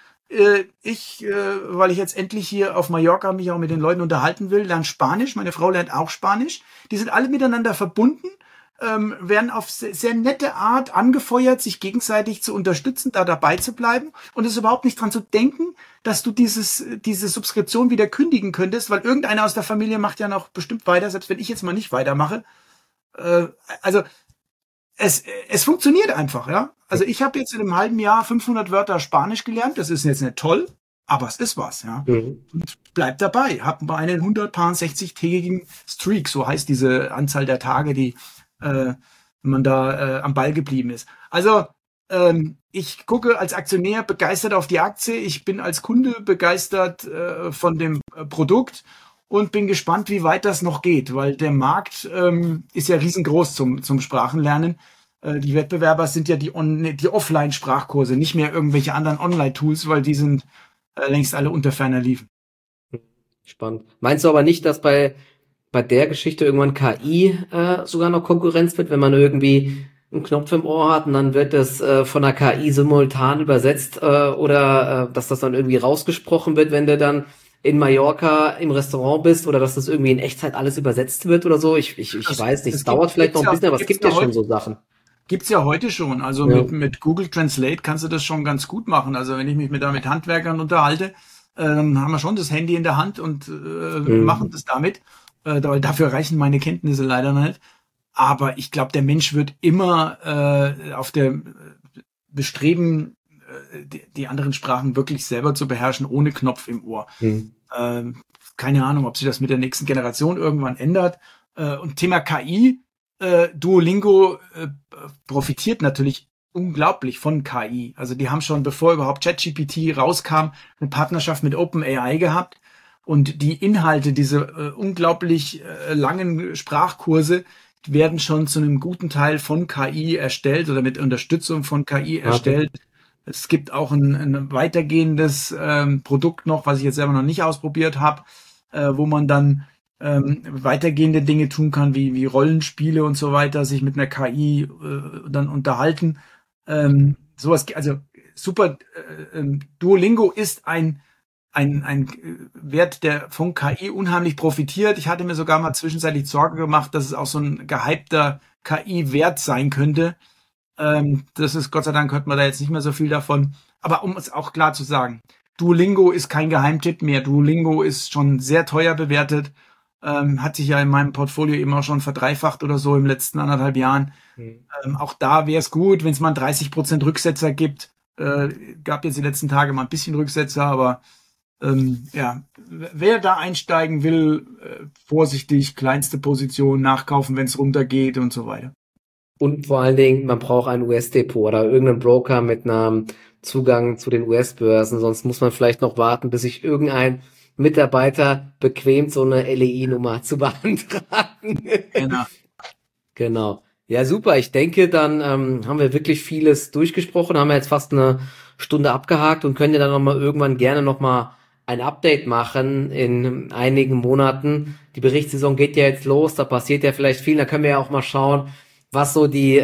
Speaker 2: Weil ich jetzt endlich hier auf Mallorca mich auch mit den Leuten unterhalten will, lerne Spanisch. Meine Frau lernt auch Spanisch. Die sind alle miteinander verbunden, werden auf sehr nette Art angefeuert, sich gegenseitig zu unterstützen, da dabei zu bleiben. Und es ist überhaupt nicht dran zu denken, dass du diese Subskription wieder kündigen könntest, weil irgendeiner aus der Familie macht ja noch bestimmt weiter, selbst wenn ich jetzt mal nicht weitermache. Also es funktioniert einfach, ja. Also ich habe jetzt in einem halben Jahr 500 Wörter Spanisch gelernt. Das ist jetzt nicht toll, aber es ist was, ja. Mhm. Und bleib dabei. Hab bei einen 160-tägigen Streak, so heißt diese Anzahl der Tage, die man da am Ball geblieben ist. Also ich gucke als Aktionär begeistert auf die Aktie. Ich bin als Kunde begeistert von dem Produkt und bin gespannt, wie weit das noch geht, weil der Markt ist ja riesengroß zum Sprachenlernen. Die Wettbewerber sind ja die Offline-Sprachkurse, nicht mehr irgendwelche anderen Online-Tools, weil die sind längst alle unter ferner liefen.
Speaker 1: Spannend. Meinst du aber nicht, dass bei der Geschichte irgendwann KI sogar noch Konkurrenz wird, wenn man irgendwie einen Knopf im Ohr hat und dann wird das von der KI simultan übersetzt oder dass das dann irgendwie rausgesprochen wird, wenn du dann in Mallorca im Restaurant bist oder dass das irgendwie in Echtzeit alles übersetzt wird oder so? Ich weiß nicht. Es dauert vielleicht noch ein bisschen, aber es gibt ja schon so Sachen.
Speaker 2: Gibt's ja heute schon. Also mit Google Translate kannst du das schon ganz gut machen. Also wenn ich mich mit Handwerkern unterhalte, dann haben wir schon das Handy in der Hand und machen das damit. Dafür reichen meine Kenntnisse leider nicht. Aber ich glaube, der Mensch wird immer auf der Bestreben, die anderen Sprachen wirklich selber zu beherrschen, ohne Knopf im Ohr. Keine Ahnung, ob sich das mit der nächsten Generation irgendwann ändert. Und Thema KI, Duolingo profitiert natürlich unglaublich von KI. Also die haben schon, bevor überhaupt ChatGPT rauskam, eine Partnerschaft mit OpenAI gehabt. Und die Inhalte, diese unglaublich langen Sprachkurse, werden schon zu einem guten Teil von KI erstellt oder mit Unterstützung von KI erstellt. Es gibt auch ein weitergehendes Produkt noch, was ich jetzt selber noch nicht ausprobiert habe, wo man dann weitergehende Dinge tun kann, wie Rollenspiele und so weiter, sich mit einer KI dann unterhalten. Sowas, also super. Duolingo ist ein Wert, der von KI unheimlich profitiert. Ich hatte mir sogar mal zwischenzeitlich Sorge gemacht, dass es auch so ein gehypter KI-Wert sein könnte. Das ist, Gott sei Dank hört man da jetzt nicht mehr so viel davon. Aber um es auch klar zu sagen, Duolingo ist kein Geheimtipp mehr. Duolingo ist schon sehr teuer bewertet. Hat sich ja in meinem Portfolio eben auch schon verdreifacht oder so im letzten 1,5 Jahren. Auch da wäre es gut, wenn es mal 30% Rücksetzer gibt. Gab jetzt die letzten Tage mal ein bisschen Rücksetzer, aber ja, wer da einsteigen will, vorsichtig, kleinste Position nachkaufen, wenn es runtergeht und so weiter.
Speaker 1: Und vor allen Dingen, man braucht ein US-Depot oder irgendeinen Broker mit einem Zugang zu den US-Börsen, sonst muss man vielleicht noch warten, bis sich irgendein Mitarbeiter bequemt, so eine LEI-Nummer zu beantragen. Genau. Ja, super. Ich denke, dann haben wir wirklich vieles durchgesprochen, haben wir jetzt fast eine Stunde abgehakt und können ja dann nochmal irgendwann gerne nochmal ein Update machen in einigen Monaten. Die Berichtssaison geht ja jetzt los, da passiert ja vielleicht viel, da können wir ja auch mal schauen, was so die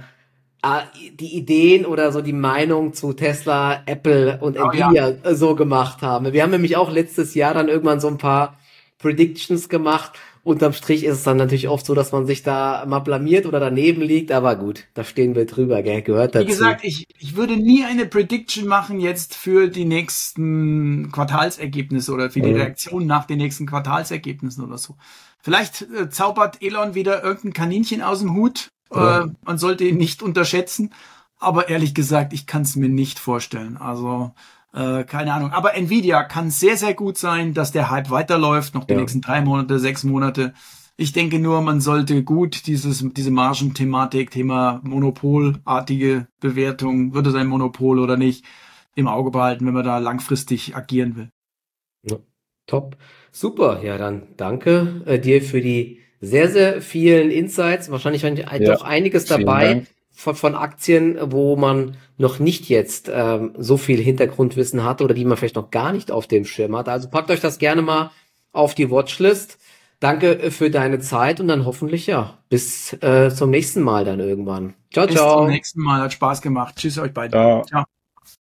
Speaker 1: Ideen oder so die Meinung zu Tesla, Apple und Nvidia so gemacht haben. Wir haben nämlich auch letztes Jahr dann irgendwann so ein paar Predictions gemacht. Unterm Strich ist es dann natürlich oft so, dass man sich da mal blamiert oder daneben liegt, aber gut, da stehen wir drüber, gell? Gehört dazu.
Speaker 2: Wie gesagt, ich würde nie eine Prediction machen jetzt für die nächsten Quartalsergebnisse oder für die Reaktion nach den nächsten Quartalsergebnissen oder so. Vielleicht zaubert Elon wieder irgendein Kaninchen aus dem Hut. Man sollte ihn nicht unterschätzen, aber ehrlich gesagt, ich kann es mir nicht vorstellen. Also keine Ahnung. Aber Nvidia kann sehr, sehr gut sein, dass der Hype weiterläuft, noch die nächsten 3 Monate, 6 Monate. Ich denke nur, man sollte gut diese Margenthematik, Thema monopolartige Bewertung, wird es ein Monopol oder nicht, im Auge behalten, wenn man da langfristig agieren will.
Speaker 1: Ja, top. Super. Ja, dann danke dir für die sehr, sehr vielen Insights. Wahrscheinlich doch einiges dabei von Aktien, wo man noch nicht jetzt so viel Hintergrundwissen hat oder die man vielleicht noch gar nicht auf dem Schirm hat. Also packt euch das gerne mal auf die Watchlist. Danke für deine Zeit und dann hoffentlich bis zum nächsten Mal dann irgendwann. Ciao, ciao.
Speaker 2: Bis zum nächsten Mal. Hat Spaß gemacht. Tschüss euch beiden. Ciao.